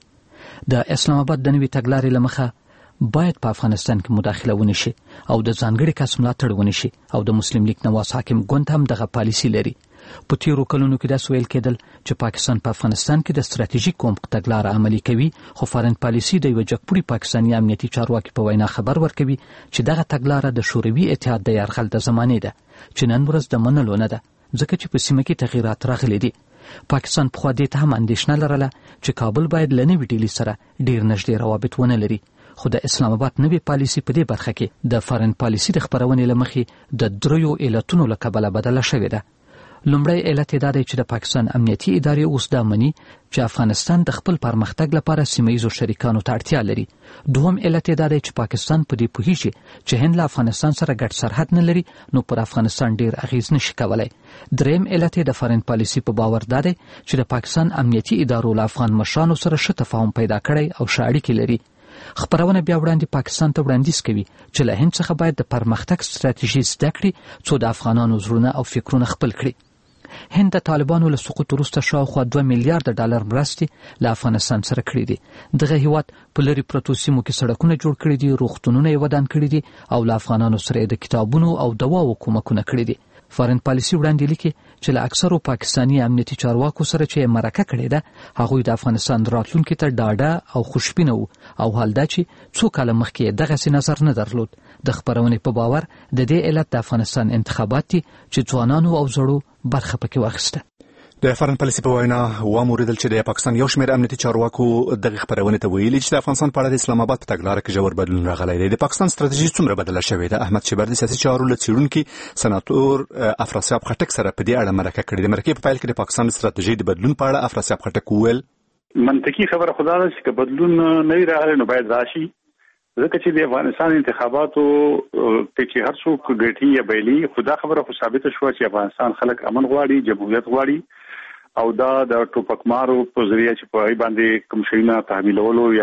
د اسلام آباد د نوې تګلارې له مخه باید په افغانستان کې مداخله ونشي او د ځانګړي کس ملاتړ ونشي او د مسلم لیگ نواز حاکم ګوند هم دغه پالیسي لري. په تیرو کلونو کې دا سویل کېدل چې پاکستان په افغانستان کې د ستراتیژیک عمق تګلاره عملي کوي، خو فارن پالیسي د یو جګپوړي پاکستاني امنیتي چارواکي په وینا خبر ورکوي چې دغه تګلاره د شوروي اتحاد د یرغل د زمانې ده چې نن ورځ د منلو نه ده ځکه چې په سیمه کې تغیرات راغلي دي. پاکستان په خوا دې ته هم اندېښنه لرله چې کابل باید له نوې ډیلي سره ډیر نږدې روابط ونه لري، خو د اسلام آباد نوې پالیسي په دې برخه کې د فارن پالیسي د خبرونې له مخې د 3 علتونو له کبله بدله شوې ده. لومړی علت دا دی چې د پاکستان امنیتي ادارې اوس دا مني چې افغانستان د خپل پرمختګ لپاره سیمه‌یزو شریکانو ته اړتیا لري. دوهم علت دا دی چې پاکستان په دې پوهیږي چې هند له افغانستان سره ګډ سرحد نه لري نو پر افغانستان ډیر اغیز نشي کولای. دریم علت د فارن پالیسي په باور دا دی چې د پاکستان امنیتي ادارو له افغان مشرانو سره ښه تفاهم پیدا کړی او ښه اړیکې لري. خبرونه بیا وړاندې پاکستان ته وړاندیز کوي چې له هند څخه باید د پرمختګ ستراتیژي زده کړي څو د افغانانو زړونه او فکرونه خپل کړي. هند د طالبانو له سقوط وروسته شاوخوا $2 میلیارډ مرستې له افغانستان سره کړې دي. دغه هیواد په لرې پرتو سیمو کې سړکونه جوړ کړي دي، روغتونونه یې ودان کړي دي او له افغانانو سره د کتابونو او دواو کومکونه کړي دي. فارن پالیسي وړاندې لیکي چې له اکثرو پاکستاني امنیتي چارواکو سره چې مرکه کړې ده هغوی د افغانستان راتلونکي ته ډاډه او خوشبینه وو او حال دا چې څو کاله مخکې دغسې نظر نه درلود. د خبرونې په باور د دې علت د افغانستان انتخابات دي چې ځوانانو او زړو برخه پکې واخیسته. د فارن پالیسي په وینا واموریدل چې د پاکستان یو شمېر امنیتي چارواکو دغه خبرونه ته ویلي چې د افغانستان په اړه د اسلام آباد په تګلاره کې ژور بدلون راغلی دی. د پاکستان ستراتیژي څومره بدله شوې ده؟ احمد شیبر د سیاسي چارو له څېړونکي سناتور افراسیاب خټک سره په دې اړه مرکه کړې ده. مرکې په پیل کې د پاکستان ستراتیژي د بدلون په اړه افراسیاب خټک وویل منطقي خبره خدا ده چې بدلون نه راغلی نو باید راشي، ځکه چې د افغانستان انتخاباتو کې هر څوک ګټي یا بیلي خدا خبره خو ثابته شوه چې افغانستان خلک امن غواړي، جمهوریت غواړي او دا د ټوپکمارو په ذریعہ چې په ای باندې کوم شیونه تحمیلولو یا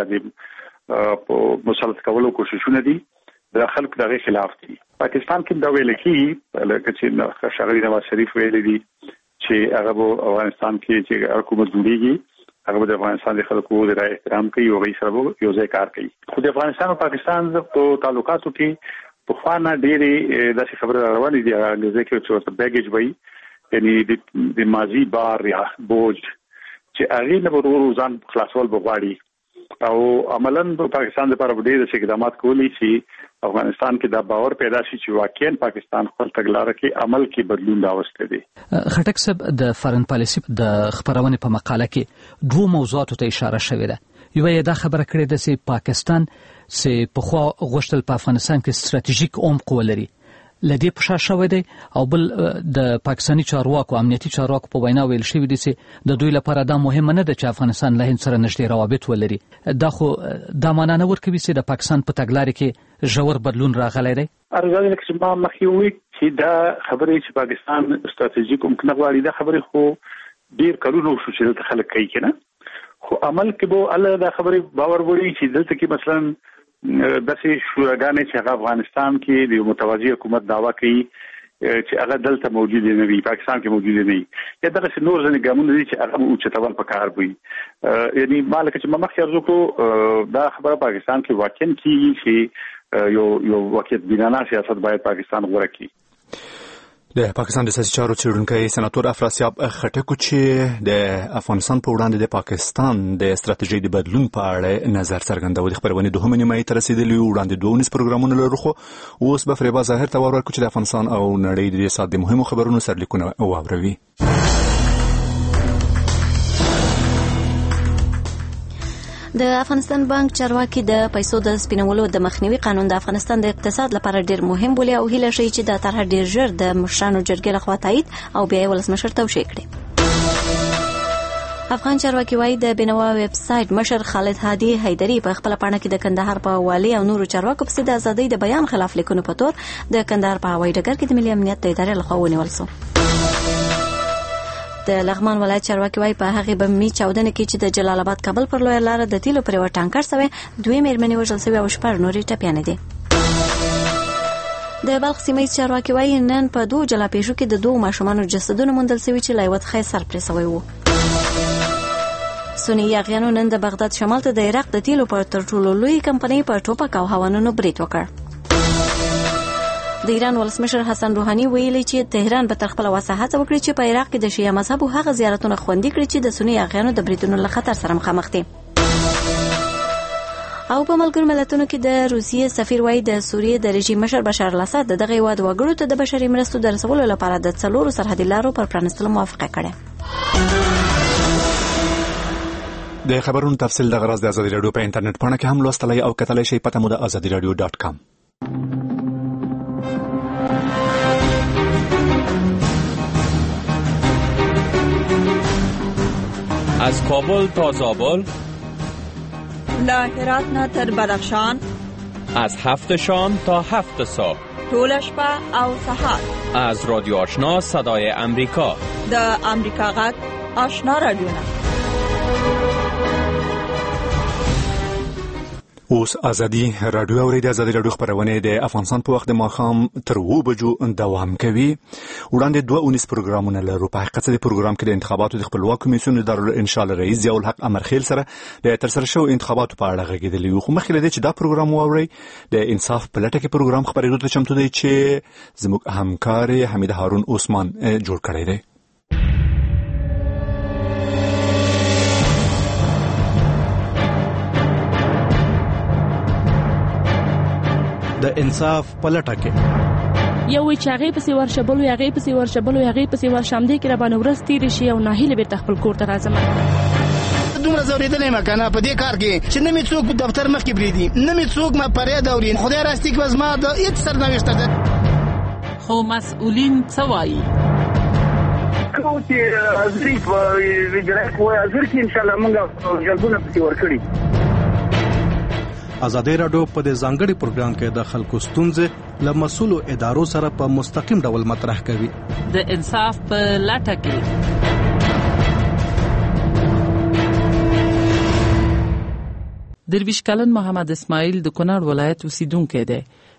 د مسلط کولو کوششونه دي د خلک دغه خلاف دي. پاکستان کې دا ویل کېږي لکه چې شاغلي نواز شریف ویلي دي چې هغه په افغانستان کې چې حکومت جوړیږي هغه د افغانستان د خلکو د رائے احترام کوي او غي سره یو ځای کار کوي. خو د افغانستان او پاکستان په تعلقاتو کې په خانه ډېری داسې خبره روانې دي هغه کې چې بیګیج وایي یعنی د ماضی بار یا بوج چې هغه نه ورو ځان خلاصول بغواړي او عملاً په پاکستان لپاره ډېر اقدامات کولی شي افغانستان کې دا باور پیدا شي چې واقعاً پاکستان خپل تګلارې کې عمل کې بدلون راوستي دي. خټک صاحب د فارن پالیسي د خبرونې په مقاله کې دوه موضوعاتو ته اشاره شوې ده. یو یې دا خبره کړې ده چې پاکستان چې په خوا غوښتل په افغانستان کې ستراتیژیک عمق ولري لدی په شا شوی دی او بل د پاکستاني چارواکو امنیتي چارواکو په وینا ویل شوی دی چې د دوی لپاره دا مهمه نه ده چې افغانستان له هند سره نږدې روابط ولري. دا خو دا معنا نه ورکوي چې د پاکستان په تګلارې کې ژور بدلون راغلی دی. ارزانه چې ما مخکې وی چې دا خبرې چې پاکستان ستراتیژیک عمق نه غواړي دا خبرې خو ډیر کارونه شو چې د خلک کوي کنه خو عمل کې به الله دا خبرې باور وړي چې دلته کې مثلا داسې شوراګانې چې افغانستان کې د متوازی حکومت دعوا کوي چې هغه دلته موجود نه وي پاکستان کې موجود نه وي یا دغه نور ځنې ګامونه دي چې هغه اوچتول پکار وي یعنی مالک چې مخکې ارزو کو دا خبره پاکستان کې واقعا کیږي چې یو واقعیت بینانه سیاست باید پاکستان غوړه کړي. د پاکستان د سیاسي چارو څېړونکی سناتور افراسیاب خټک چې د افغانستان په وړاندې د پاکستان د ستراتیژۍ د بدلون په اړه نظر څرګندوي. خبرونه دوه نیمه ته رسیدلی وړاندې 12 پروګرامونه لرو خو اوس به فریبا ظاهر ته ورکړو چې د افغانستان او نړۍ د سیاست د مهمو خبرونو سرلیکونه واوروي. د افغانستان بانک چارواکي د پیسو د سپینولو د مخنیوي قانون د افغانستان د اقتصاد لپاره ډیر مهم بولي او هیله شي چې د طرح ډیر ژر د مشرانو جرګې لخوا تایید او بیا ولسمشر توشیح کړي. افغان چارواکي وايي د بینوا ویب سټ مشر خالد هادي حیدری په خپل پاڼه کې د کندهار په والي او نورو چارواکو په د ازادۍ د بیان خلاف لیکونو په تور د کندهار په هوایي ډګر کې د ملي امنیت د ادارې لخوا ونیول شو. د لغمان ولایت چارواکي وايي په هغه بمي چاودنه کې چې د جلال آباد کابل پر لوی لار د تیلو پر یو ټانکر سوی دوی مېرمنې وژل شوی او شپږ نورې ټپيانې دي. د بلخ سیمه چارواکي وايي نن په دوه جلا پیښو کې د دوه ماشومانو جسدونه موندل شوي چې لایوت خیر سر پرې شوی وو. سنی یاغیانو نن د بغداد شمال ته د عراق د تیلو پر تر ټولو لوی کمپنۍ پر ټوپک او هوانونو برید وکړ. د ایران ولسمشر حسن روحاني ویلي چې تهران به تر خپل وسه هڅه وکړي چې په عراق کې د شیعه مذهب او هغه زیارتونه خوندي کړي چې د سنی یاغیانو د بریدونو له خطر سره مخامخ دي. او په ملګرو ملتونو کې د روسیې سفیر وايي د سوریې د رژیم مشر بشار الاسد دغه هیواد وګړو ته د بشري مرستو د رسولو لپاره د 4 سرحدي لارو پر پرانستلو موافقه کړې. د خبرونو تفصیل د غرض د ازادي رادیو په انټرنیټ پاڼه کې هم لوستلای او کتلای شئ. پته مو د azadiradio.com. از کابل تا زابل، له هرات نه تر بدخشان، از 7 شام تا 7 صبح، طول شپه او سحر، از رادیو آشنا صدای امریکا، د امریکا غږ آشنا رادیو. اوس ازادي رادیو او د ازادي رادیو خبرونه د افغانستان په وخت د ماښام تر 2 بجو دوام کوي. وړاندې 2 پروګرامونه لرو. په حقیقت د پروګرام کې د انتخاباتو د خپلواک کمیسیون د دارالانشاء رئیس ضیاء الحق امرخیل سره د ترسره شوو انتخاباتو په اړه غږیدلی وو. خو مخکې له دې چې دا پروګرام واوري د انصاف په لټه کې پروګرام خبرېدو ته چمتو دی چې زموږ همکار حمید هارون عثمان جوړ کړی دی. د انصاف پلټه کې یو چاغې پسې ورشبلو یاغې پسې ورشبلو یاغې پسې ورشمدې کې را باندې ورس تیر شي او ناهیله به تخپل کور ته راځم. دومره زوریدلې مکنه په دې کار کې چې نه می څوک په دفتر مخ کې بریدي نه می څوک ما پرې دورین خدای راستي کې وزما د هیڅ سرنوشت ده. خو مسؤلین څه وایي؟ کوم چې ازري په وجرای کوه ازر کې ان شاء الله موږ جلبونه پسې ورکړي. ازادي رادیو په دې ځانګړي پروګرام کې د خلکو ستونزې له مسؤلو ادارو سره په مستقیم ډول مطرح کوي. د انصاف په لټه کې درویش کلن محمد اسماعیل د کونړ ولایت اوسیدونکی دی.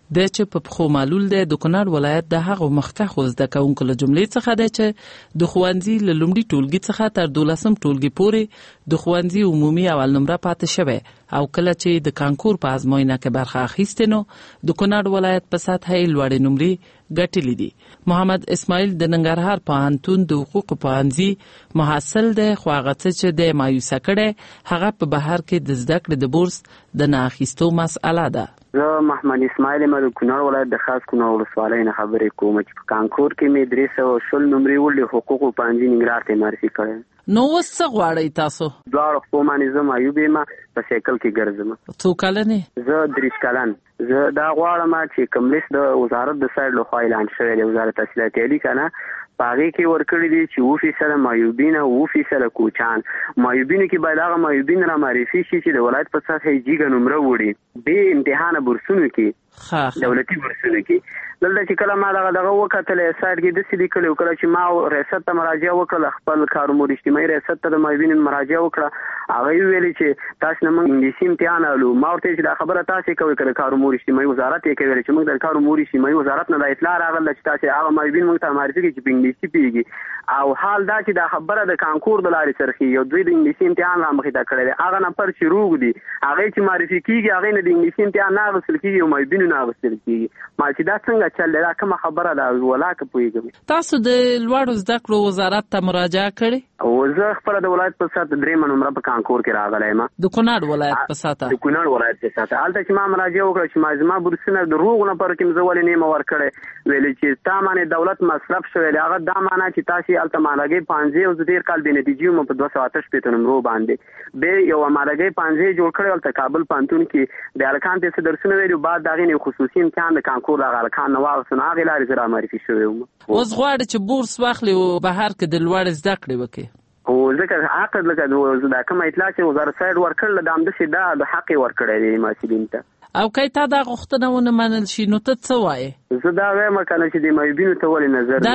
د چې په خو معلول دی د کونړ ولایت د هغه مخکښ زده کوونکو له جملې څخه دی چې د ښوونځي له لومړي ټولګي څخه تر 12م ټولګي پورې د ښوونځي عمومي اول نمره پاتې شوی او کله چې د کانکور په ازموینه کې برخه اخیستې نو د کونړ ولایت په سطحه یې لوړې نمرې ګټلې دي. محمد اسماعیل د ننګرهار پوهنتون د حقوقو پوهنځي محصل دی خو هغه څه چې د مایوسه کړی هغه په بهر کې د زده کړې د بورس د نه اخیستو مسأله ده. زه محمد اسماعیل یم د کونړ ولایت د خاص کونړ ولسوالۍ نه خبرې کوم چې په کانکور کې مې 320 نمرې وړلې حقوقو پوهنځي ننګرهار ته معرفي کړی. نو اوس څه غواړئ تاسو؟ دواړو خپل باندې زه معیوب یم په سایکل کې ګرځم. څو کلن یې؟ زه 30 کلن. زه دا غواړم چې کوم لیست د وزارت د سایډ لخوا اعلان شوی دی وزارت تحصیلات عالی کنه پاغي کې ورکړی دي چې 2% معیوبین او 2% کوچان. معیوبین کې باید هغه معیوبین را معرفي شي چې د ولایت په سطح جیګه نمره وړي به امتحان بورسونو کې دولتي بورسونو کې. دلته چې کله ما دغه وکتلې سایډ کې د سړي کړو کله چې ما ریاست ته مراجعه وکړه خپل کار امور اجتماعي ریاست ته د معیوبین مراجعه وکړه هغه ویلي چې تاسو نه موږ انګلیسي امتحان الو ما ورته چې دا خبره تاسو کوي کړه کار امور اجتماعي وزارت یې کوي چې موږ د کار امور اجتماعي وزارت نه د اطلاع راغله چې تاسو هغه معیوبین موږ ته معرفي کړي چې په انګلیسي پیږي او حال دا چې دا خبره د کانکور د لارې سرخي یو دوی د انګلیسي امتحان را مخې ته کړی هغه نفر چې روغ دي هغه چې معرفي کیږي هغه نه د انګلیسي امتحان نه غوښتل کیږي او معیوبین نه غوښتل کیږي. ما چې دا څنګه چل دا کوم خبره ده ولاکه پویږم. تاسو د لوړو زده کړو وزارت ته مراجعه کړې؟ او زه خپل د ولایت په سطح 3 نمبر په کانکور کې راغلی یم. د کونړ ولایت په سطح؟ د کونړ ولایت په سطح. هلته چې ما مراجعه وکړه چې ما بورسونه د روغ نفر کې زه ولې نه ورکړې ویلې چې تا باندې دولت مصرف شوی دی هغه دا معنا چې تاسو هلته مالګي 5 او زیر کال د نتیجې مو په 288 نمبر باندې به یو مالګي 5 جوړ کړل ته کابل پانتون کې د الکان ته درسونه ویلو بعد دغه نه خصوصي امتحان د کانکور د الکان نو واغسنه هغه لارې سره معرفي شوی وم. اوس غواړي چې بورس واخلي او بهر کې د لوړ زده کړې وکړي. او ځکه عقد لکه دا کوم اطلاع چې وزارت سایډ ورکړل د امده سي دا د حق ورکړی دی محصلین ته. او کای تا دا غوښتنه ونه منل شي نو ته څه وایې؟ زه دا وایم کنه چې د معیوبینو ته ولې نظر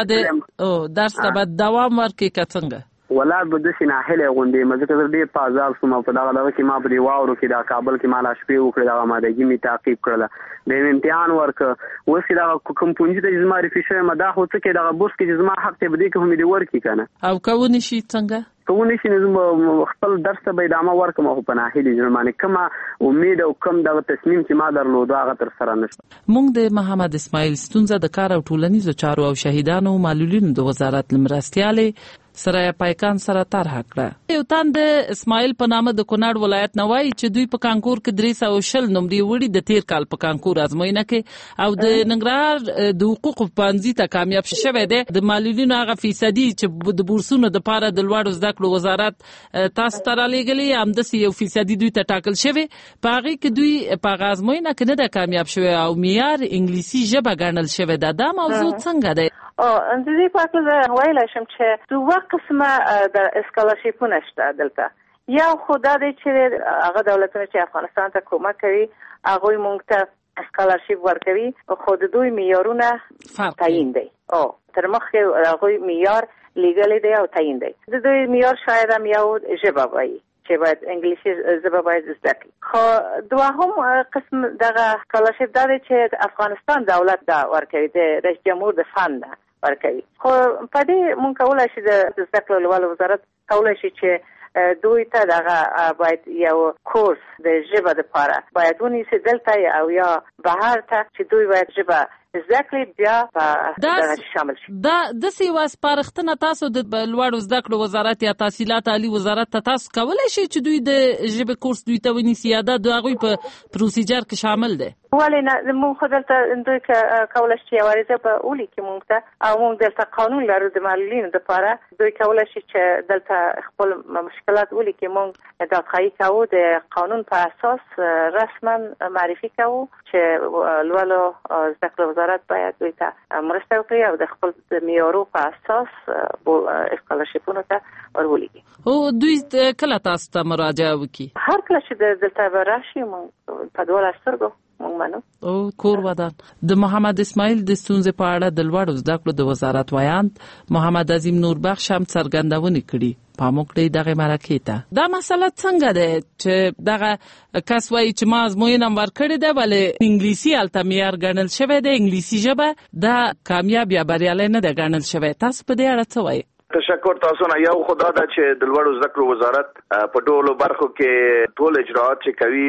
درس ته به دوام ورکړي که څنګه؟ ولا به د سیناحله غونډې مزه کړ دې پازاب سم په دغه کې ما په دی واورو کې دا کابل کې مال شپې وکړه دا مادهګي می تعقیب کړل د امتحان ورک وسی دا کوم پونځي د جسمه ریفیشه ما دا هو څه کې دا بورس کې جسمه حق ته بده کوم دی ورکی کنه او کوونی شي څنګه کوونی شي نو خپل درس ته به ادامه ورکم او په ناهیلي ځمانه کما امید او کم دا تصمیم چې ما درلود هغه تر سره نشته. مونږ د محمد اسماعیل ستونزه د کار او ټولنیزو چارو او شهیدانو معلولینو د وزارت لمرستياله سره پایکان سره طرح کړه. یو تان د اسماعیل په نامه د کونړ ولایت نوای چې دوی په کانکور کې 320 نمرې وړي د تیر کال په کانکور ازموینه کې او د ننګرهار د حقوقو پوهنځي ته کامیاب شوه دی. د معلولینو هغه فیصدي چې د بورسونو د پاره د لوړو زده کړو وزارت تاسو ته را لېږلي هم د 1% دوی ته ټاکل شوی په هغه کې دوی په ازموینه کې نه د کامیاب شوی او معیار انګلیسي ژبه ګڼل شوی دا موضوع څنګه دی؟ د دې په اړه ویلای شم چې دوه قسمه د اسکالرشیپونه شته دلته. یا خدا دې چې هغه دولتونه چې افغانستان ته کومک کوي هغه موږ ته اسکالرشیپ ورکوي خو د دوی معیارونه تعیین دي او تر مخکې هغه معیار لیګل دی او تعیین دی. د دوی معیار شاید هم یو ژبه وایي چې باید انګلیسي ژبه باید زده کړي. خو دوهم قسم دغه اسکالرشیپ دا دی چې افغانستان دولت دا ورکوي د رئیس جمهور د فند ورکوي. خو په دې مونږ کولای شي د زده کړو لوړ وزارت کولای شي چې دوی ته دغه باید یو کورس د ژبه لپاره باید ونیسي دلته او یا بهر ته چې دوی باید ژبه زده کړي بیا په شامل شي. دا د سیواس پارختنه تاسو د لوړو زده کړو وزارت یا تحصیلات عالی وزارت ته تاسو کولای شي چې دوی د ژبه کورس دوی ته ونیسي یا د هغوی په پروسیجر کې شامل دي؟ ولې نه موږ دلته دوی کولای شي یوازې په اولی کې موږ ته او موږ دلته قانون لرو د معلولینو لپاره دوی کولای شي چې دلته خپل مشکلات اولی کې موږ دادخواهي کوو د قانون په اساس رسما معرفي کوو چې لوړو زده کړو وزارت باید دوی ته مرسته وکړي او د خپل معیارو په اساس اسکالرشیپونو ته ورولېږي. او دوی کله تاسو ته مراجعه وکړي؟ هر کله چې دلته راشي موږ په 12 سترګو او کور ودان. د محمد اسماعیل د ستونزې په اړه د لوړو زده کړو د وزارت وایاند محمد عظیم نوربخش هم څرګندونې کړي. پام وکړئ دغه مرکې ته. دا مسله څنګه ده چې دغه کس وایي چې ما ازموینه ورکړې ده ولې انګلیسي هلته معیار ګڼل شوی دی، انګلیسي ژبه دا کامیاب یا بریالی نه ده ګڼل شوی. تاسو په دې اړه څه وایي؟ تشکر. تاسو نه یو خدا ده چې د لوړو زده کړو وزارت په ټولو برخو کې ټول اجراءات چې کوي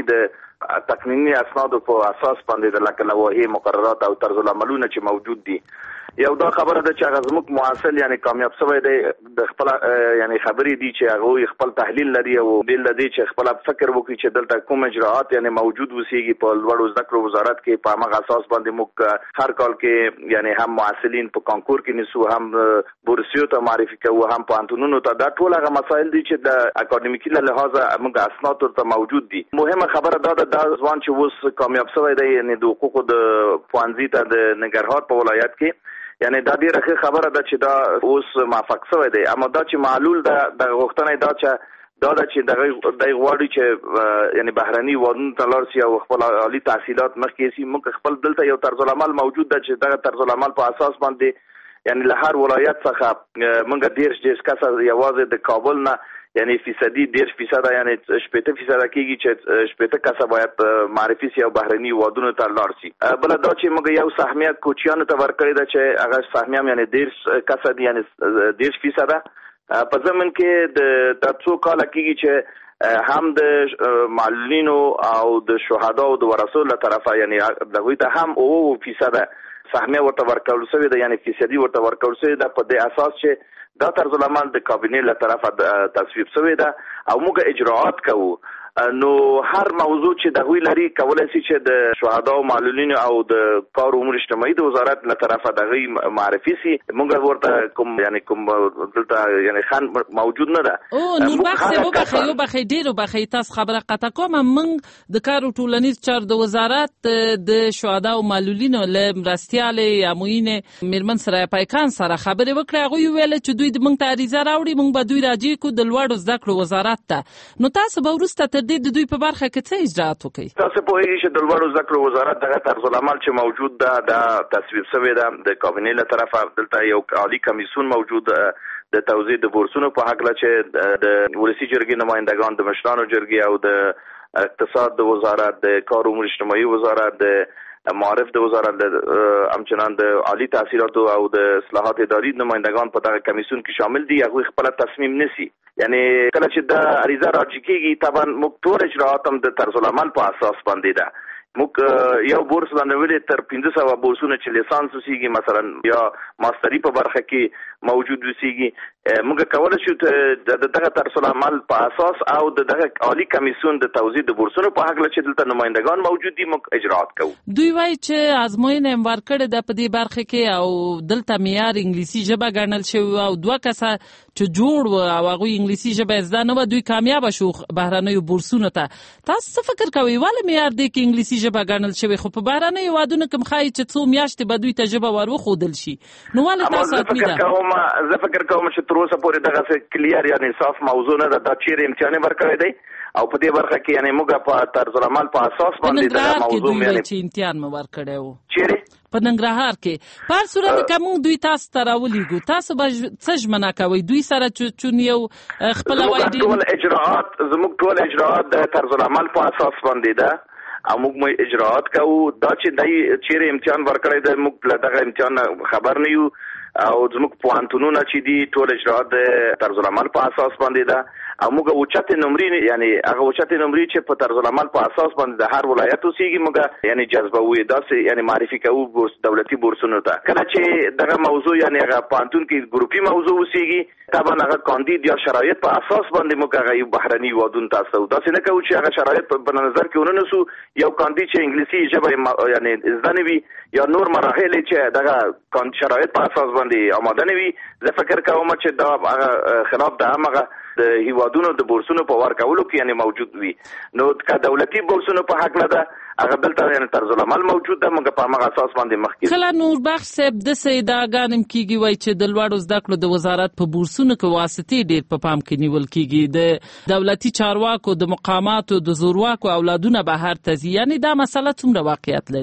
د تقنیني اسنادو په اساس باندې د لکه لوایح مقررات او طرز العملونه چې موجود دي. یو دا خبره ده چې هغه زموږ معاصل یعنی کامیاب شوی دی د خپل یعنی خبرې دي چې هغه خپل تحلیل لري او بل لدی چې خپل فکر وکړي چې دلته کوم اجراءات یعنی موجود وسیږي په لوړو زده کړو وزارت کې په هغه اساس باندې موږ هر کال کې یعنی هم معاصلین په کانکور کې نسو هم بورسیو ته معرفي کوو هم په انټونونو ته. دا ټول هغه مسایل دي چې د اکاډمیکي له لحاظه موږ اسناد ورته موجود دي. مهمه خبره دا ده د ځوان چې اوس کامیاب شوی دی یعنی د حقوقو د پوهنځي ته د ننګرهار په ولایت کې یعنی دا ډیره ښه خبره ده چې دا اوس موافق شوی دی. اما دا چې معلول ده د غوښتنې دا چې د غواړي چې یعنی بهرني وادونو ته لاړ شي او خپل عالی تحصیلات مخکې شي. موږ خپل دلته یو طرز العمل موجود ده چې دغه طرز العمل په اساس باندې یعنی له هر ولایت څخه موږ 10 کسه یوازې د کابل نه یعنی فیصدي 10% یعنی 80% کېږي چې 80 کسه باید معرفي شي او بهرني وادونو ته لاړ شي. بل دا چې موږ یو سهمیه کوچیانو ته ورکړی ده چې هغه سهمیه یعنی 10 کسه دي یعنی 10% په ضمن کې د څو کال کېږي چې هم د معلولینو او د شهداو د ورثو له طرفه یعنی دغه ته هم 0% سهمیه ورته ورکول شوی ده یعنی فیصدي ورته ورکول شوی ده په دې اساس چې دا طرز العمل د کابینې له طرفه تصویب شوی ده او موږ اجراءات کوو. نو هر موضوع چې دغه لري کولای شي چې د شهدا او معلولین او د کار امور اجتماعي د وزارت له طرفه دغه معرفي سي. موږ ورته کوم یعنی کوم دلته یعنی خان موجود نه ده. نور بخښ یو بخې ډیرو بخې تاسو خبره قطع کوم. موږ د کار ټولنیز چار د وزارت د شهدا او معلولین له مرستياله اموین میرمن سره پایکان سره خبرې وکړه. هغه ویل چې دوی د موږ ته عریضه راوړي موږ به دوی راځي کو د لوړو زده کړو وزارت ته. نو تاسو به ورسته د دوی په برخه کې څه اجراءات وکړي؟ تاسو په هیڅ د لوړو زده کړو وزارت دغه طرز العمل چې موجود ده د تصویب شوی ده د کابینې له طرفه. دلته یو عالی کمیسیون موجود د توزیع د بورسونو په حق لا چې د ولسی جرګې نمائندگان د مشرانو جرګې او د اقتصاد د وزارت د کار امور اجتماعي وزارت د معارف د وزارت همچنان د عالی تحصیلات او د اصلاحات اداري نمائندگان په دغه کمیسیون کې شامل دي. هغه خپل تصمیم نسی یعنی کله چې د عریضه راځي کېږي طبعا موږ ټول اجراءات هم د طرز العمل په اساس باندې ده. موږ یو بورس باندې ولې تر 1500 بورسونه چې لیسانس وسیږي مثلا یا ماستری په برخه کې موجود وسیږي موږ کولای شو د دغه طرز العمل په اساس او دغه عالی کمیسیون د توزیع د بورسونو په حق چې دلته نمائندگان موجود دي موږ اجراءات کوو. دوی وایي چې ازموینه ورکړه د په دې برخه کې او دلته معیار انګلیسي ژبه ګڼل شوی او دوه کسه چې جوړ و او هغه انګلیسي ژبه زده نه و دوی کامیاب شو بهرنیو بورسونو ته. تاسو څه فکر کوئ ولې معیار دی کې انګلیسي ژبه ګڼل شوی خو په بهرنیو وادونو کې مخای چې څو میاشتې به دوی ته ژبه ورخودل شي؟ نو ولې تاسو اتمی ده؟ زه فکر کوم چې تر اوسه پورې دغه څه کلیر یعنی صاف موضوع نه ده دا چیرې امتحان ورکړی دی او په دې برخه کې یعنی موږ په طرز العمل په اساس باندې دا موضوع یعنی چې امتحان مو ورکړی وو چیرې په ننګرهار کې په هر صورت کې موږ دوی تاسو ته راولېږو تاسو به څه ژمنه کوئ دوی سره چون یو خپل وایي ټول اجراءات زموږ ټول اجراءات د طرز العمل په اساس باندې ده او موږ اجراءات کوو. دا چې دای چیرې امتحان ورکړی دی موږ له دغه امتحان خبر نه یو او زموږ پوهنتونونه چې دي ټول اجراءات د طرز العمل په اساس باندې ده او موږ اوچته نمرې یعنی هغه اوچته نمرې چې په طرز العمل په اساس باندې د هر ولایت اوسېږي موږ یعنی جذبوي داسې یعنی معرفي کوو بورس دولتي بورسونو ته. کله چې دغه موضوع یعنی هغه پوهنتون کې ګروپي موضوع اوسېږي طبعا هغه کاندید یا شرایط په اساس باندې موږ هغه یو بهرني وادون تاسو داسې نه کوو چې هغه شرایط په نظر کې وننسو. یو کاندید چې انګلیسي ژبه یعنی زده نه وي یا نور مراحل چې دغه شرایط په اساس باندې آماده نه وي زه فکر کوم چې دا خلاف د هغه د هیوادونو د بورسونو په ورکولو کې یعنی موجود وي. نو که دولتي بورسونو په حق نه ده هغه دلته یعنی طرز العمل موجود ده موږ په هغه اساس باندې مخکې کله نور بخش صاحب د سیداګان کېږي وای چې د لوړو زده کړو د وزارت په بورسونو کې واسطې ډېر په پام کې نیول کېږي د دولتي چارواکو د مقاماتو د زورواکو اولادونه بهر ته ځي یعنی دا مسله څومره واقعیت لري؟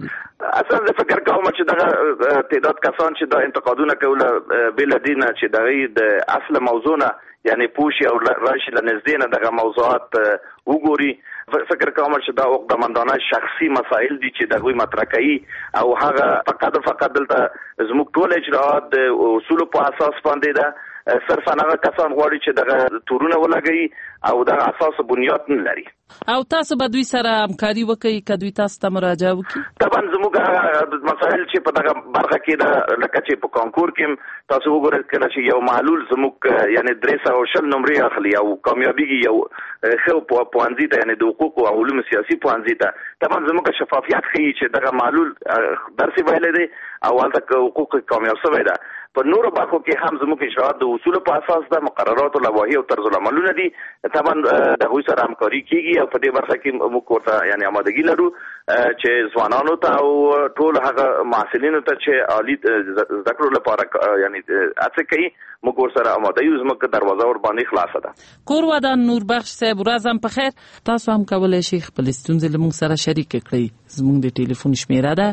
اصلا زه فکر کوم چې دغه تعداد کسان چې دا انتقادونه کوله بل دینه چې دغه د اصل موضوع نه یعنی پوشي او راشي لنزدې نه دغه موضوعات وګوري فکر کوم چې دا عقدمندانه شخصي مسائل دي چې دغه مطرح کوي او هغه فقط دلته زموږ ټول اجراءات د اصول په اساس باندې ده صرف هغه کسان غواړي چې دغه تورونه ولګي او دا اساس بنیاد نه لري او تاسو به دوی سره همکاري وکړئ که دوی تاسو ته مراجعه وکړي طبعا زموږ مسائل چې په دغه برخه کې ده لکه چې په کانکور کې تاسو وګورئ کله چې یو معلول زموږ یعنی 300 نمرې اخلي او کامیابیږي یو خو په پوانځي ته یعنی د حقوق او علوم سیاسي پوانځي ته طبعا زموږ شفافیت ښیي چې دغه معلول درس ویل دي او هلته حقوق کامیاب شوی ده په نورو برخو کې هم زموږ اجراءات د اصول په اساس د مقررات او لوایح او طرز العملونه دي طبعا د هغوی سره همکاري کیږي او په دې برخه کې موږ ورته یعنی آمادګي لرو چې ځوانانو ته او ټول هغه محصلینو ته چې عالی زده کړو لپاره یعنی هڅه کوي موږ ورسره آماده یو زموږ دروازه ور باندې خلاصه ده. کور ودان نوربخش صاحب ورځ هم په خیر. تاسو هم کولای شئ خپل ستونزې له موږ سره شریک کړئ. زموږ د ټلیفون شمیره ده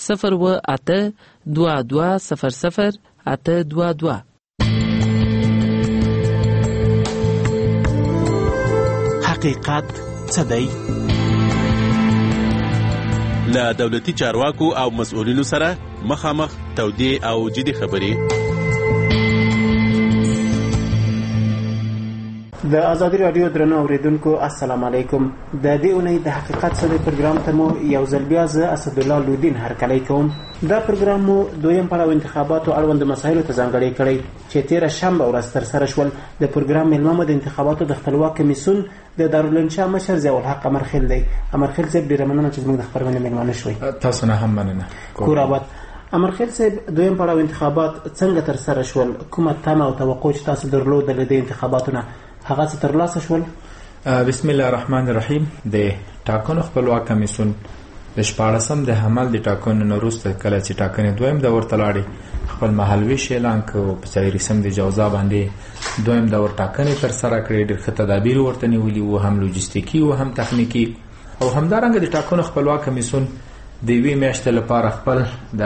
01822000822. حقیقت څه دی؟ له دولتي چارواکو او مسؤلینو سره مخامخ تودې او جدي خبرې. د ازادي رادیو درنو اوریدونکو السلام علیکم. د دې اونۍ د حقیقت څه دی پروګرام ته مو یو ځل بیا زه اسدالله لودین هرکلی کوم. دا پروګرام مو دویم پړاو انتخاباتو اړوند مسایلو ته ځانګړی کړی چې تیره شنبه ورځ ترسره شول. د پروګرام میلمه مو د انتخاباتو د خپلواک کمیسیون د دارالانشا مشر ضیاء الحق امرخیل دی. امرخیل صاحب ډیره مننه چې زموږ د خبرونې میلمانه شوي. تاسو نه هم مننه. کور آباد. امرخیل صاحب دویم پړاو انتخابات څنګه ترسره شول؟ کومه تمه او توقع چې تاسو درلوده د انتخاباتو نه هغه څه ترلاسه شول؟ بسم الله الرحمن الرحیم. د ټاکنو خپلواک کمیسیون د 14 د حمل د ټاکنو وروسته کله چې ټاکنې دویم دور ته لاړې خپل مهالویش اعلان کړ په څلورم د جوزا باندې دویم دور ټاکنې تر سره کړې. ډېر ښه تدابیر ورته نیولي وو، هم لوجستیکي او هم تخنیکی. او همدارنګه د ټاکنو خپلواک کمیسیون د یوې میاشتې لپاره خپل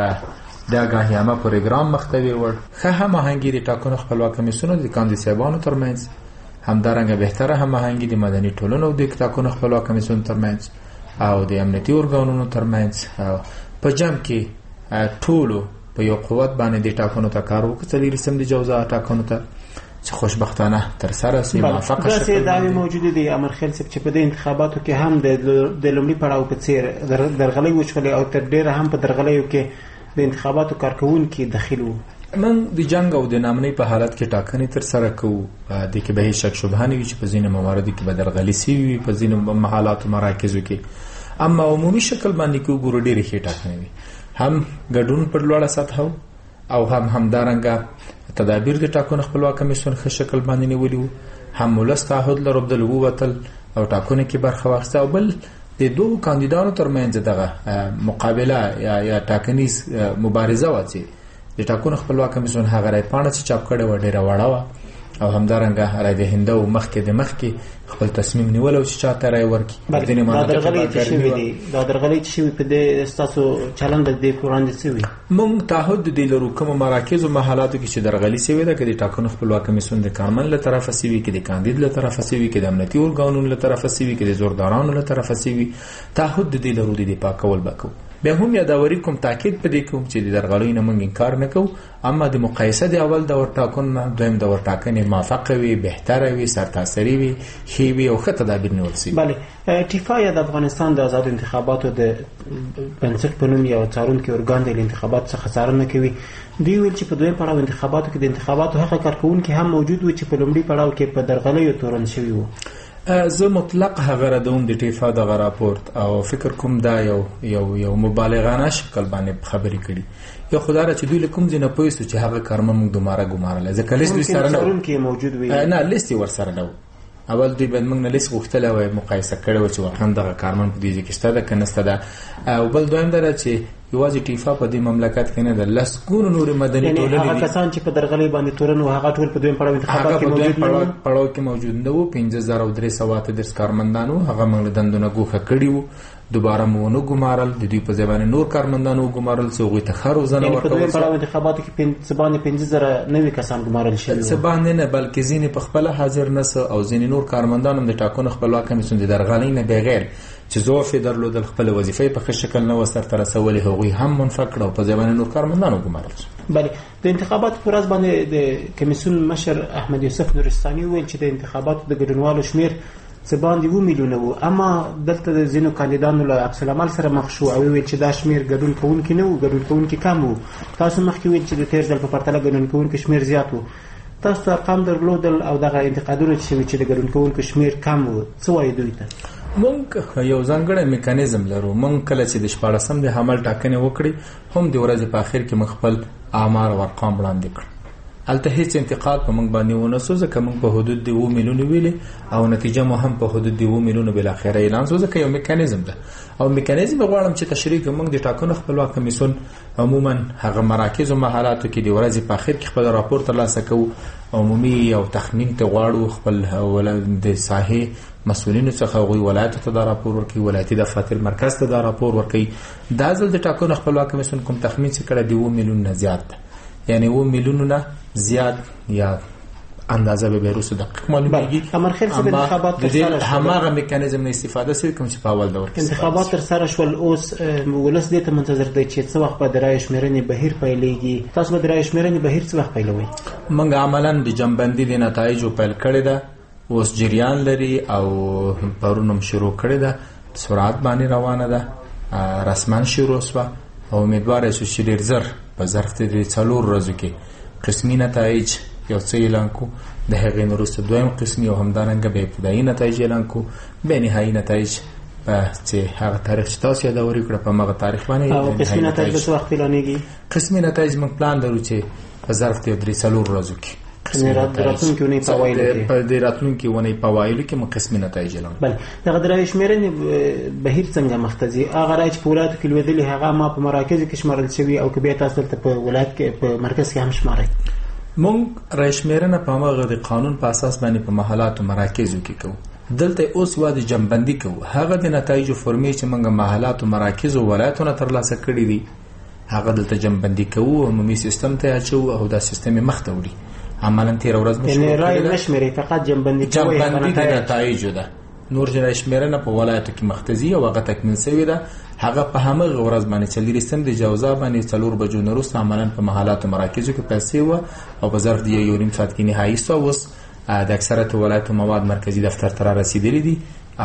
د آګاهیامه پروګرام مختوي ور ښه هماهنګي د ټاکنو خپلواک کمیسیون د کاندید صاحبانو ترمنځ، همدارنګه بهتره هماهنګي د مدني ټولنو د ټاکنو خپلواک کمیسیون ترمنځ او د امنیتي ارګانونو ترمنځ په جمع کې ټولو په یو قوت باندې د ټاکنو ته کار وکړي. څلورم د جوزا ټاکنو ته چې خوشبختانه تر سره سي موافقه شوه. دا داوی موجوده دي امرخیل صاحب چې په دې انتخاباتو کې هم د لومړي پړاو په څیر درغلي وشولې او تر ډیره هم په درغلیو کې د انتخاباتو کارکونکو داخل وو. من د جنگ او د نامنۍ په حالت کې ټاکنې تر سره کوو. د کې به شک شبهه نه وي چې په ځینو مواردو کې به درغلي سي وي په ځینو محلات او مراکزو کې، اما عمومي شکل باندې کې ګورو ډېرې ښې ټاکنې وي، هم ګډون پر لوړه سطحه او هم همدارنګه تدابیر د ټاکنو خپلواک کمیسیون ښه شکل باندې نیولي وو، هم ولس تعهد لربدل ووتل او ټاکنو کې برخه واخیسته. او بل د دوه کاندیدانو ترمنځ دغه مقابله یا ټاکنیز مبارزه وه چې د ټاکنو خپلواک کمیسیون هغه رای پاڼه چې چاپ کړې وه ډېره وړه وه او همدارنګه رای دهنده و مخکې خپل تصمیم نیول او چې چاته رای ورکړي. دا درغلي چې شوي په دې ستاسو چلند د دې وړاندې څه وي؟ موږ تعهد د دې لرو کومو مراکزو محلاتو کې چې درغلي سوې ده، که د ټاکنو خپلواک کمیسیون د کارمن له طرفه سوي، که د کاندید له طرفه سوي، که د امنیتي ارګانونو له طرفه سوي، که د زوردارانو له طرفه سوي، تعهد د دې لرو د دې پاکول وکړو. بیا هم یادوري کوم تاکید پدې کوم چې د درغلیو نه موږ انکار نه کوو، اما د مقایسه د اول دور ټاکنو دویم دور ټاکنې موافقه وي، بهتره وي، سرتاسري وي، ښې وي او ښه تدابیر نیول سوي. بله ټیفا یا د افغانستان د آزاد انتخاباتو د بنسټ په نوم یو څارونکي ارګان د انتخابات څخه څارنه کوي. دوی ویل چې په دویم پړاو انتخاباتو کې د انتخاباتو هغه کارکونکي هم موجود وو چې په لومړي پړاو کې په درغلیو تورن شوي وو. زه مطلق هغه ردوم د ټیفا دغه راپورټ او فکر کوم دا یو مبالغانه شکل باندې خبرې کړي. یو خدای چې دوی کوم ځای نه پوهیږي چې هغه کارمه موږ دومره ګمارل ځکه لیست سره نه لیست ورسره نه اول دوی باید موږ نه لیست غوښتل او مقایسه کړو چې واقعا دغه کارمن په دې کې شته ده که نشته ده. او بل دویم دا چې یوازې ټیفا په دې مملکت کې نه ده، لسګونو نور مدني ټولنې هغه کسان چې په درغلي باندې تورن او هغه ټول په دویم پړاو انتخابات کې موجود نه وو. 15330 کارمندانو هغه موږ دندونه ګوښه کړي وو. دوباره مو نه ګمارل، د دوی په ځای نور کارمندانو ګمارل، څو غوي ته خر وزنه ورکول. په دویم پړاو انتخاباتو کې سبانه 15000 نوي کسان ګمارل شوي، سبانه نه بلکې ځینې په خپل حاضر نس او ځینې نور کارمندان هم د ټاکنو خپلواک کمیسیون د درغلۍ نه بغیر چې ضعف درلودل خپل وظیفه په ښه شکل نه وسرته رسولې، هغوی هم منفق کړو، په ځای نور کارمندانو ګمارل. بله، د انتخاباتو پر ورځ باندې د کمیسیون مشر احمد یوسف نورستاني ویل چې د انتخاباتو د ګډونوالو شمیر څه باندې 2 میلیونه وو، اما دلته د ځینو کاندیدانو له عکس العمل سره مخ شو او ویل چې دا شمیر ګډون کوونکي نه وو، ګډون کوونکي کم وو. تاسو مخکې ویل چې د تیر ځل په پرتله ګډون کوونکي شمیر زیات وو، تاسو ارقام درلودل او دغه انتقادونه چې د ګډون کوونکو شمیر کم وو، څه وایي دوی ته؟ مونږ یو ځانګړی میکانیزم لرو. مونږ کله چې د 14 د حمل ټاکنې وکړي هم د ورځې په اخر کې مونږ خپل آمار او ارقام وړاندې کړ. البته هیڅ انتقاد په موږ باندې ونه سو، ځکه موږ په حدود د 2 میلیونه ویلې او نتیجه مو هم په حدود د 2 میلیونه بل اخر اعلان شو، ځکه یو میکانیزم ده او میکانیزم غواړم چې تشریح کوم. د ټاکنو خپلواک کمیسیون عموما هغه مراکز او محلاتو کې د ورځې په اخر کې خپل راپور ترلاسه کوو، عمومي او تخمین ته غواړو خپل ولادت ساحه مسؤلینو څخه غوي ولایت ته دا راپور ورکړي، ولایتي دفاتر مرکز ته دا راپور ورکړي. دا ځل د ټاکنو خپلواک کمیسیون کوم تخمین چې کړه د 2 میلیونه زیات ده، یعنی 2 میلیونه زیاد یا اندازه به بیروس دقیق معلومیږي. امرخیل چې د انتخابات تر سره هماغه میکانیزم نه استفاده سوي کوم چې په اول دور کې انتخابات تر سره شول. اوس ولس دې ته منتظر دی چې څه وخت به د رای شمیرنې بهیر پیلېږي. تاسو به د رای شمیرنې بهیر څه وخت پیلوي؟ موږ عملاً د جنبندي د نتایجو پیل کړی ده، اوس جریان لري او پرونم شروع کړی ده، سرعت باندې روانه ده، رسمان شروع شوه او امیدوار یو چې ډیر زر په ظرف د 4 ورځو کې قسمي نتایج یو څه اعلان کو، د هغې نه وروسته دویم قسمي او همدارنګه به ابتدایي نتایج اعلان کو، به نهایي نتایج چې هغه تاریخ چې تاسو یادوري کړ په هغه تاریخ باندې. او قسمي نتایج څه وخت اعلانېږي؟ قسمي نتایج موږ پلان لرو چې په ظرف د 3 ورځو کې راتلونکي ونې په وایلو کې د راتلونکي ونې په وایلو کې موږ قسمي نتایج اعلان. بله، دغه د رای شمیرنې بهیر څنګه مخته ځي؟ هغه رای چې په ولایتو کې لوېدلي هغه ما په مراکزو کې شمارل شوي او که بیا تاسو دلته په ولایت کې په مرکز کې هم شمارئ؟ موږ رای شمیرنه په هغه د قانون په اساس باندې په محلاتو مراکزو کې کوو. دلته اوس واده جنبندي کوو. هغه د نتایجو فرمې چې موږ محلاتو مراکز او ولایتونو ترلاسه کړي دي هغه دلته جنبندي کوو، عمومي سیستم ته اچو او دا سیستم مخ ته وړي. عملاً 13 ورځ مشروع یعنی رای نشمیري، فقط جنبندي کوي. جنبندي د نتایجو ده، نور رای شمیرنه په ولایتو کې مختزي او هغه تکمیل شوی ده. هغه په همغه ورځ باندې 4 سم د جوزا باندې 4 بجو نه وروسته عملاً په محلات مراکزو کې پیسې و او په ظرف د 1.5 ساعت کې نهایي سو اوس د اکثریت ولایتو مواد مرکزی دفتر ته رسیدلي دي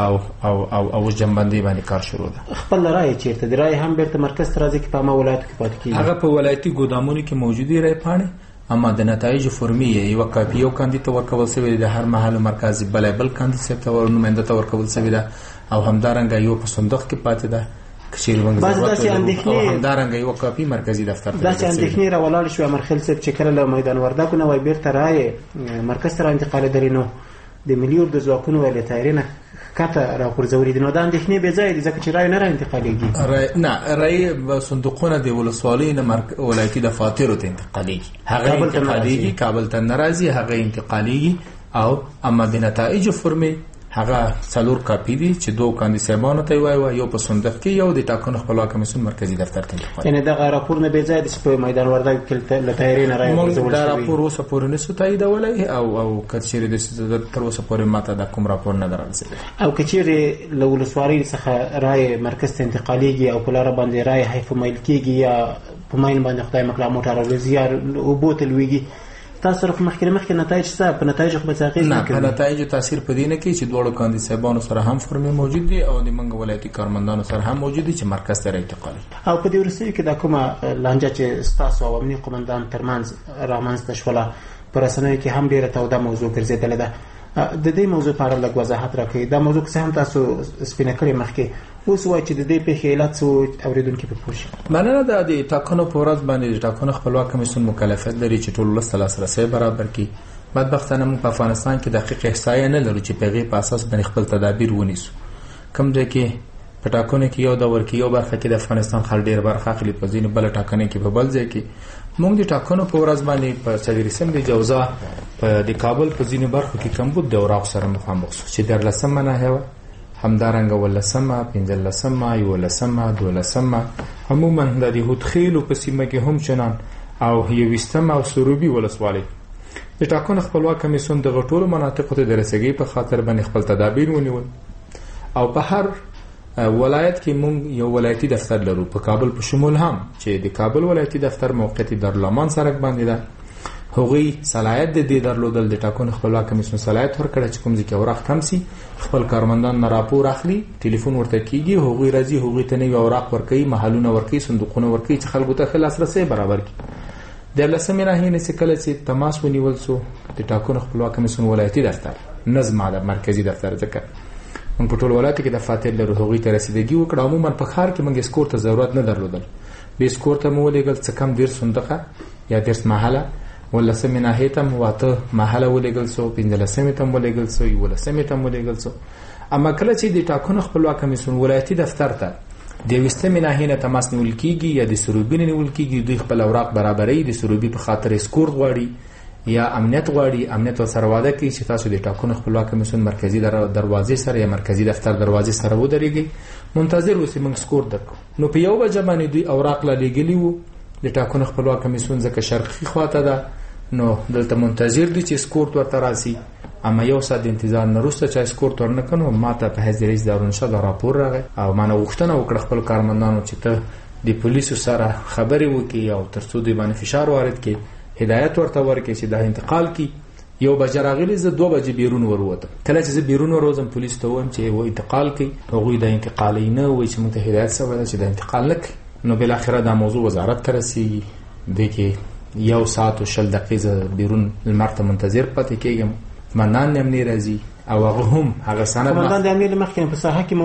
او جنبندي باندې کار شروع ده. خپل رای چیرته دی؟ رای هم بیرته مرکز ته راځي کې په ما ولایتو کې پاتې کیږي؟ هغه په ولایتي ګودامونو کې موجودي رای پاڼې، اما د نتایج فرمي یو کاپي یو کاندید ته ورکول شوی د هر محل مرکزي بل کاندید څخه ورنماینده ته ورکول شوی ده او همدارنګه یو په صندوق کې پاتې ده کچېر ونګ ضرورت او همدارنګه یو کاپي مرکزی دفتر ته. دا چې اندېښنې راولاړ شو امرخیل صاحب چې کله له میدان وردګو نه وای بیرته رای مرکز ته انتقال درینو د مليور د ځواکونو ولې تایرینه کته را غورځولې دي، نو دا اندېښنې به ځای دي ځکه چې رای نه را انتقالېږي. نه رای صندوقونه د ولسوالۍ نه ولایتي دفاترو ته انتقالېږي، هغه انتقالېږي کابل ته ناراضي، هغه انتقالېږي او اما د نتایج فرمې هغه 4 کاپی دي چې 2 کاندید صاحبانو ته وایي یو په صندوق کې یو د ټاکنو خپلواک کمیسیون مرکزی دفتر ته انتقال. یعنی دا راپور نه به ځای د میدان وردګ کې له تایرین رای ورزول دا راپور اوسه پورې نسو تاییدولای او کچېری د تر اوسه پورې ماته دا کوم راپور نه دررسېږي او کچېری له ولسوالۍ څخه رای مرکز ته انتقالېږي او په لار باندې رای حیف مایل کېږي یا په ماین باندې خدای مکلا موټر او زیار او بوتل ویږي. تاسو رخ مخکې نتایج څه په نتایج خو به تغیر نه کوي؟ په نتایج تاثیر پدې نه کوي چې دوه کاندید صاحبانو سره هم فرمې موجود دي او د منګ ولایتي کارمندانو سره هم موجود دي چې مرکز ته انتقال او په دې ورسې کې دا کومه لانجه چې ستاسو او امنیت قومندان ترمنځ رامنځته شوله پر رسنیو کې هم ډیره توده موضوع ګرځېدلې ده. د دې موضوع په اړه لږ وضاحت راکړئ. دا موضوع څه هم تاسو سپینه کړې مخکې اوس وایي چې د دې پیښې علت څه اوریدونکي په پوه شي. مننه. د ټاکنو په ورځ باندې د ټاکنو خپلواک کمیسیون مکلفیت لري چې ټول ولس ته لاسرسی برابر کړي. بدبختانه موږ په افغانستان کې دقیق احصایه نه لرو چې په هغې په اساس باندې خپل تدابیر ونیسو. کوم ځای کې په ټاکنو کې یو دور کې یو برخه کې د افغانستان خلک ډېر برخه اخلي، په ځینې بله ټاکنې کې په بل ځای کې. موږ د ټاکنو په ورځ باندې په 4 د جوزا په د کابل په ځینې برخو کې کمبود د اوراق سره مخامخ شو چې 13 ناحیه وه همدارنګه ولسمه 15مه 11مه 12مه عموما د هوتخیلو په سیمه کې هم چنان او 20مه او سروبي ولسوالۍ د ټاکنو خپلواک کمیسیون د غټولو مناطقو ته د رسیدګۍ په خاطر باندې خپل تدابیر ونیول او په هر ولایت کې مونږ یو ولایتي دفتر لرو په کابل په شمول هم چې د کابل ولایتي دفتر موقعیت دارالمان سړک باندې ده هغوی صلاحیت د دې درلودل د ټاکنو خپلواک کمیسیون صلاحیت ورکړي چې کوم ځکه اوراق کم سي خپل کارمندان نه راپور اخلي ټلیفون ورته کیږي هغوی راځي هغوی ته نوی اوراق ورکوي محلونه ورکوي صندوقونه ورکوي چې خلکو ته ښه لاسرسی برابر کړي د 18 ناحیې نه چې کله چې تماس ونیول سو د ټاکنو خپلواک کمیسیون ولایتي دفتر نظم د مرکزی دفتر ځکه موږ په ټول ولایت کې دفاتر لرو هغوی ته رسیدګي وکړه عموما په ښار کې موږ سکور ته ضرورت نه درلودل به سکور ته مو ولېږل څه کم 10 صندوقه یا 10 محله 18 ناحیې ته مو 8 محله ولېږل سو 15 ته مو ولېږل سو 11 ته مو ولېږل سو اما کله چې د ټاکنو خپلواک کمیسیون ولایتي دفتر ته د 20 ناحیې نه تماس نیول کیږي یا د سروبي نه نیول کیږي دوی خپل اوراق برابرۍ د سروبي په خاطر سکور غواړي یا امنیت غواړي امنیت سره واده کوي چې تاسو د ټاکنو خپلواک کمیسیون مرکزی دروازې سره یا مرکزی دفتر دروازې سره ودرېږئ منتظر اوسئ موږ سکور درکړو نو په یو بجه باندې دوی اوراق لا لېږلي وو د ټاکنو خپلواک کمیسیون ځکه شرقي خواته ده نو دلته منتظر دي چې سکور ورته راسي اما یو ساعت انتظار نه وروسته چې سکور ورنه کنو ماته په حیث رئیس دارالانشا د راپور راغی او ما نه غوښتنه وکړه خپل کارمندانو چې ته د پولیسو سره خبرې وکړي او ترڅو دوی باندې فشار وارد کړي هدایت ورته ورکړي چې دا انتقال کی یو بجه راغلی زه 2 بجې بیرون وروتم کله چې زه بیرون وروزم پولیس ته وایم چې و انتقال کی هغوی د انتقال نه وای چې موږ ته هدایت سوی چې د انتقال نک نو بل اخره دا موضوع وزارت ته رسیږي د کې یو ساعت او 10 دقیقې بیرون لمرته منتظر پاتې کېږم منان امنیت راځي او هغه هم هغه سند منان د امنیت مخکې په ساحه کې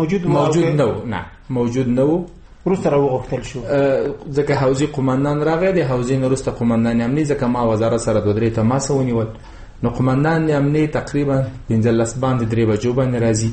موجود نه روسته راوغوښتل شو ځکه حوزې قومندان راغی د حوزې نه وروسته قومندان امنیت ځکه ما وزارت سره 2-3 تماس ونیول نو قومندان امنیت تقریبا 15 باندې 3 بجو باندې راځي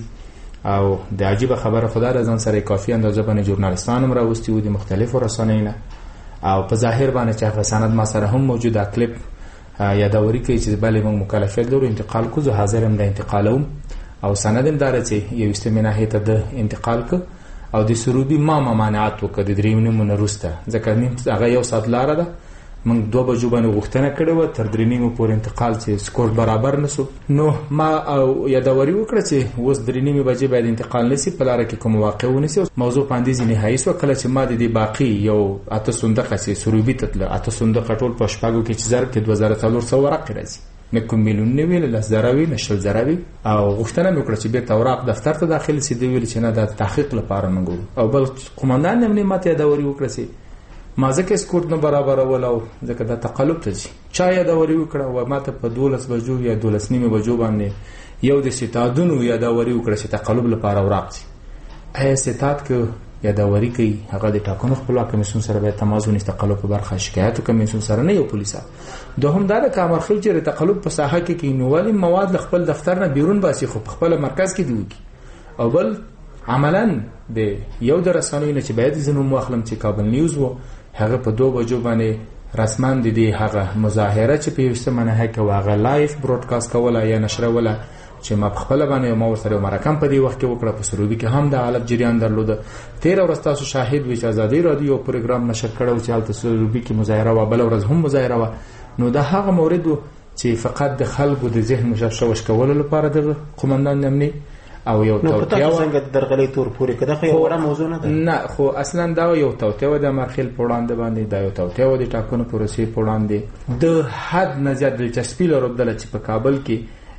او د عجیب خبره خدای رضوان سره کافي اندازه باندې ژورنالستان هم راوستي وو د مختلفو رسنیو او په ظاهر باندې چې هغه سند ما سره هم موجوده کلیپ یادوري کوي چې بلې موږ مکلفیت لرو انتقال کو زه حاضر هم د انتقالوم او سند هم دار چې یو استمناهیه ته د انتقال کو او د سروبي ما ممانعت وکړه د دریمونو منروسته ځکه نیم هغه یو ساعت لاره ده موږ 2 بجو باندې غوښتنه کړې و تر درېنیمو پورې انتقال چې سکور برابر نسو نو ما او یادوري وکړه چې اوس درېنیمې بجې باید انتقال نسی په لاره کې کوم واقع ونسی موضوع باندې نهایي سو کله چې ما د دې باقي یو 8 صندوق چې سروبي تل 8 صندوق ټول په شپږو کې چې زر کې 2300 ورق راځي نه کوم میلیون نه ویل لاس زراوي نشل زراوي او غوښتنه وکړه چې به اوراق دفتر ته داخل سي دی ویل چې نه د تحقیق لپاره منګو او بل قومندان امنیت ماته یادوري وکړه چې ما ځکه سکور نه برابر ولو ځکه دا تقلب ته چا یادوري وکړه او ماته په 12 بجو یا 12 نیمه بجو باندې یو د ستادونو یادوري وکړه چې تقلب لپاره اوراق سي اې ستاد کې یادوري کوي هغه د ټاکنو خپلواک کمیسیون سره به تماس ونیسي تقلب په برخه شکایت کمیسیون سره نه یو پولیسا دوهم دا کارمرخل چې تقلب په ساحه کې کینوالي مواد خپل دفتر نه بیرون باسي خو خپل مرکز کې دی او بل عملاً د یو د رسنیو نه چې باید زنو مخلم چې کابل نیوز وو هغه په 2 بجو باندې رسمان دي هغه مظاهره چې په یوسته منه کې واغه لایف براډکاسټ کوله یا نشر ولا چې ما خپل باندې ما ورسره مرکم په دې وخت کې وکړه په سروبي کې هم د حالت جریان درلود 13 ورځ تاسو شاهد وي چې ازادي رادیو پروګرام نشر کړو چې حالت سروبي کې مظاهره و بل ورځ هم مظاهره و نو دا هغه مورد چې فقط د خلکو د ذهن مشوش کولو لپاره د قومندان امنیت او یو توتیا څنګه درغلي تور پورې کده خو یو موضوع نه ده نه خو اصلا دا یو توتیا د مرخیل پوراند باندې دا یو توتیا د ټاکنو پروسې پوراند د حد نه زیات دلچسپي لري چې په کابل کې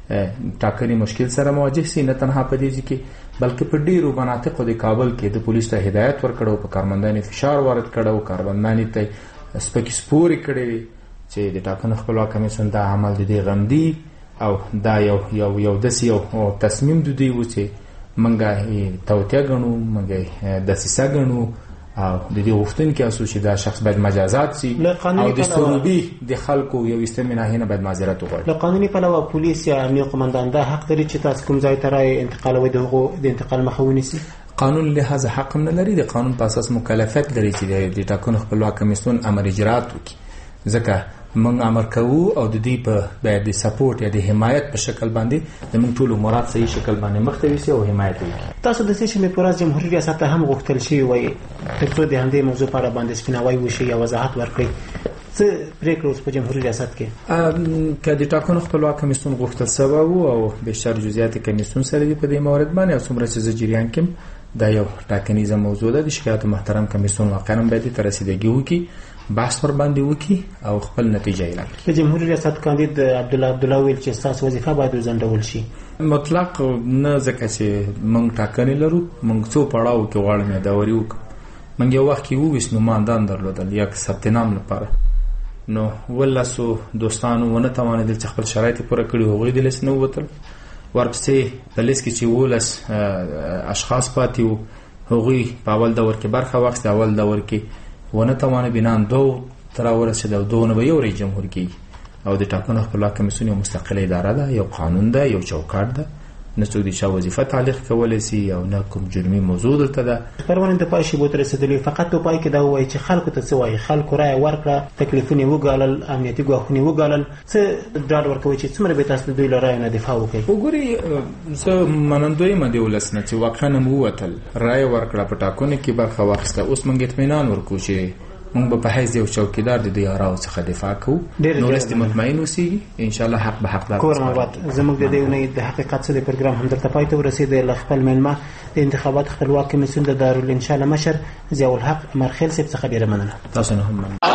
ټاکنې مشکل سره مواجه سي نه تنها په دې کې بلکې په ډیرو مناطقو د کابل کې د پولیسو ته هدایت ورکړو په کارمندانو فشار وارد کړو کارمندانو ته سپکې سپوري کړې چې د ټاکنو خپلواک کمیسیون دا عمل دي غندي او دا یو داسې یو تصمیم دوی و چې منګه توتیا غنو منګه د سیسا غنو او د دې غوښتن کې اساس چې دا شخص باید مجازات سي او د سروبي د خلکو یو استمناهي نه باید معذرت وغواړي له قانوني پلوه پولیس یا امنیت قومندان دا حق لري چې تاسو کوم ځای ته راي انتقالوي د انتقال مخاوني سي قانون لحاظ حق نه لري د قانون په اساس مکلفیت لري چې د ټاکنو خپلواک کمیسیون امر اجرات وکړي ځکه موږ امر کوو او د دې په د سپورټ یا د حمایت په شکل باندې د موږ ټول مراد صحیح شکل باندې مخته وي او حمایت وکړي. تاسو د سیمې پر جمهوریت ریاست هم غوښتل شي وي ترڅو د همدې موضوع په اړه باندې سپیناوی وشي یا وضاحت ورکړي. څه پریکړه اوس په جمهوریت ریاست کې که د ټاکنو خپلواک کمیسیون غوښتل سوی وو او بهشتر جزئیات کمیسیون سره دی په دې مورد باندې او څومره چې زه جریان کوم دا یو ټاکنیزه موضوع ده. د شکایت محترم کمیسیون واقعا باید تر رسیدګي وکړي، بحث ور باندې وکړي او خپل نتیجه اعلان کړي. د جمهوریت ریاست کاندید عبدالله ویل چې تاسو وظیفه باید وزندول شي. مطلق نه، ځکه چې موږ ټاکنې لرو، موږ څو پړاو کې غواړو داوري وکړو. موږ یو وخت کې وویس نوماندان درلودل یا ثبت نام لپاره، نو ولاسو دوستانو ونه توانېدل چې خپل شرایط پوره کړي، هغوی د لیست نه ووتل. ورپسې په لیست کې چې 12 اشخاص پاتې وو، هغوی په اول دور کې برخه واخیسته. اول دور کې ونه توانه بینان 2 تر ورسېد او 2 نه به یو رئیس جمهور کېږي او د ټاکنو خپلواک کمیسیون یو مستقله اداره ده، یو قانون ده، یو چوکاټ ده. نه څوک د چا وظیفه تعلیق کولی سي او نه کوم جرمي موضوع دلته ده. پروانې د پای شیبو ته رسېدلې، فقط په پای کې دا وایي چې خلکو ته څه وایي، خلکو رایه ورکړه، تکلیفونه وګالل، امنیتي ګواښونه وګالل، څه ډاډ ورکوي چې څومره به تاسو د دوی له رایو نه دفاع وکړئ؟ وګورئ، زه منندوی یم د ولس نه چې واقعا موږ ووتل، رایه ورکړه، په ټاکنو کې برخه واخیسته. اوس موږ اطمینان ورکوو چې موږ به په حیث یو چوکیدار د دوی آراو څخه دفاع کوو، نورستې مطمئن اوسېږي، انشاءالله حق به حقدار. کور محبت، زموږ د دې اونۍ د حقیقت څه د پروګرام همدلته پای ته ورسېد. له خپل مېلمه د انتخابات خپلواک کمیسیون د دارالانشا له مشر ضیاءالحق مرخیل صاحب څخه ډېره مننه. تاسو نه هم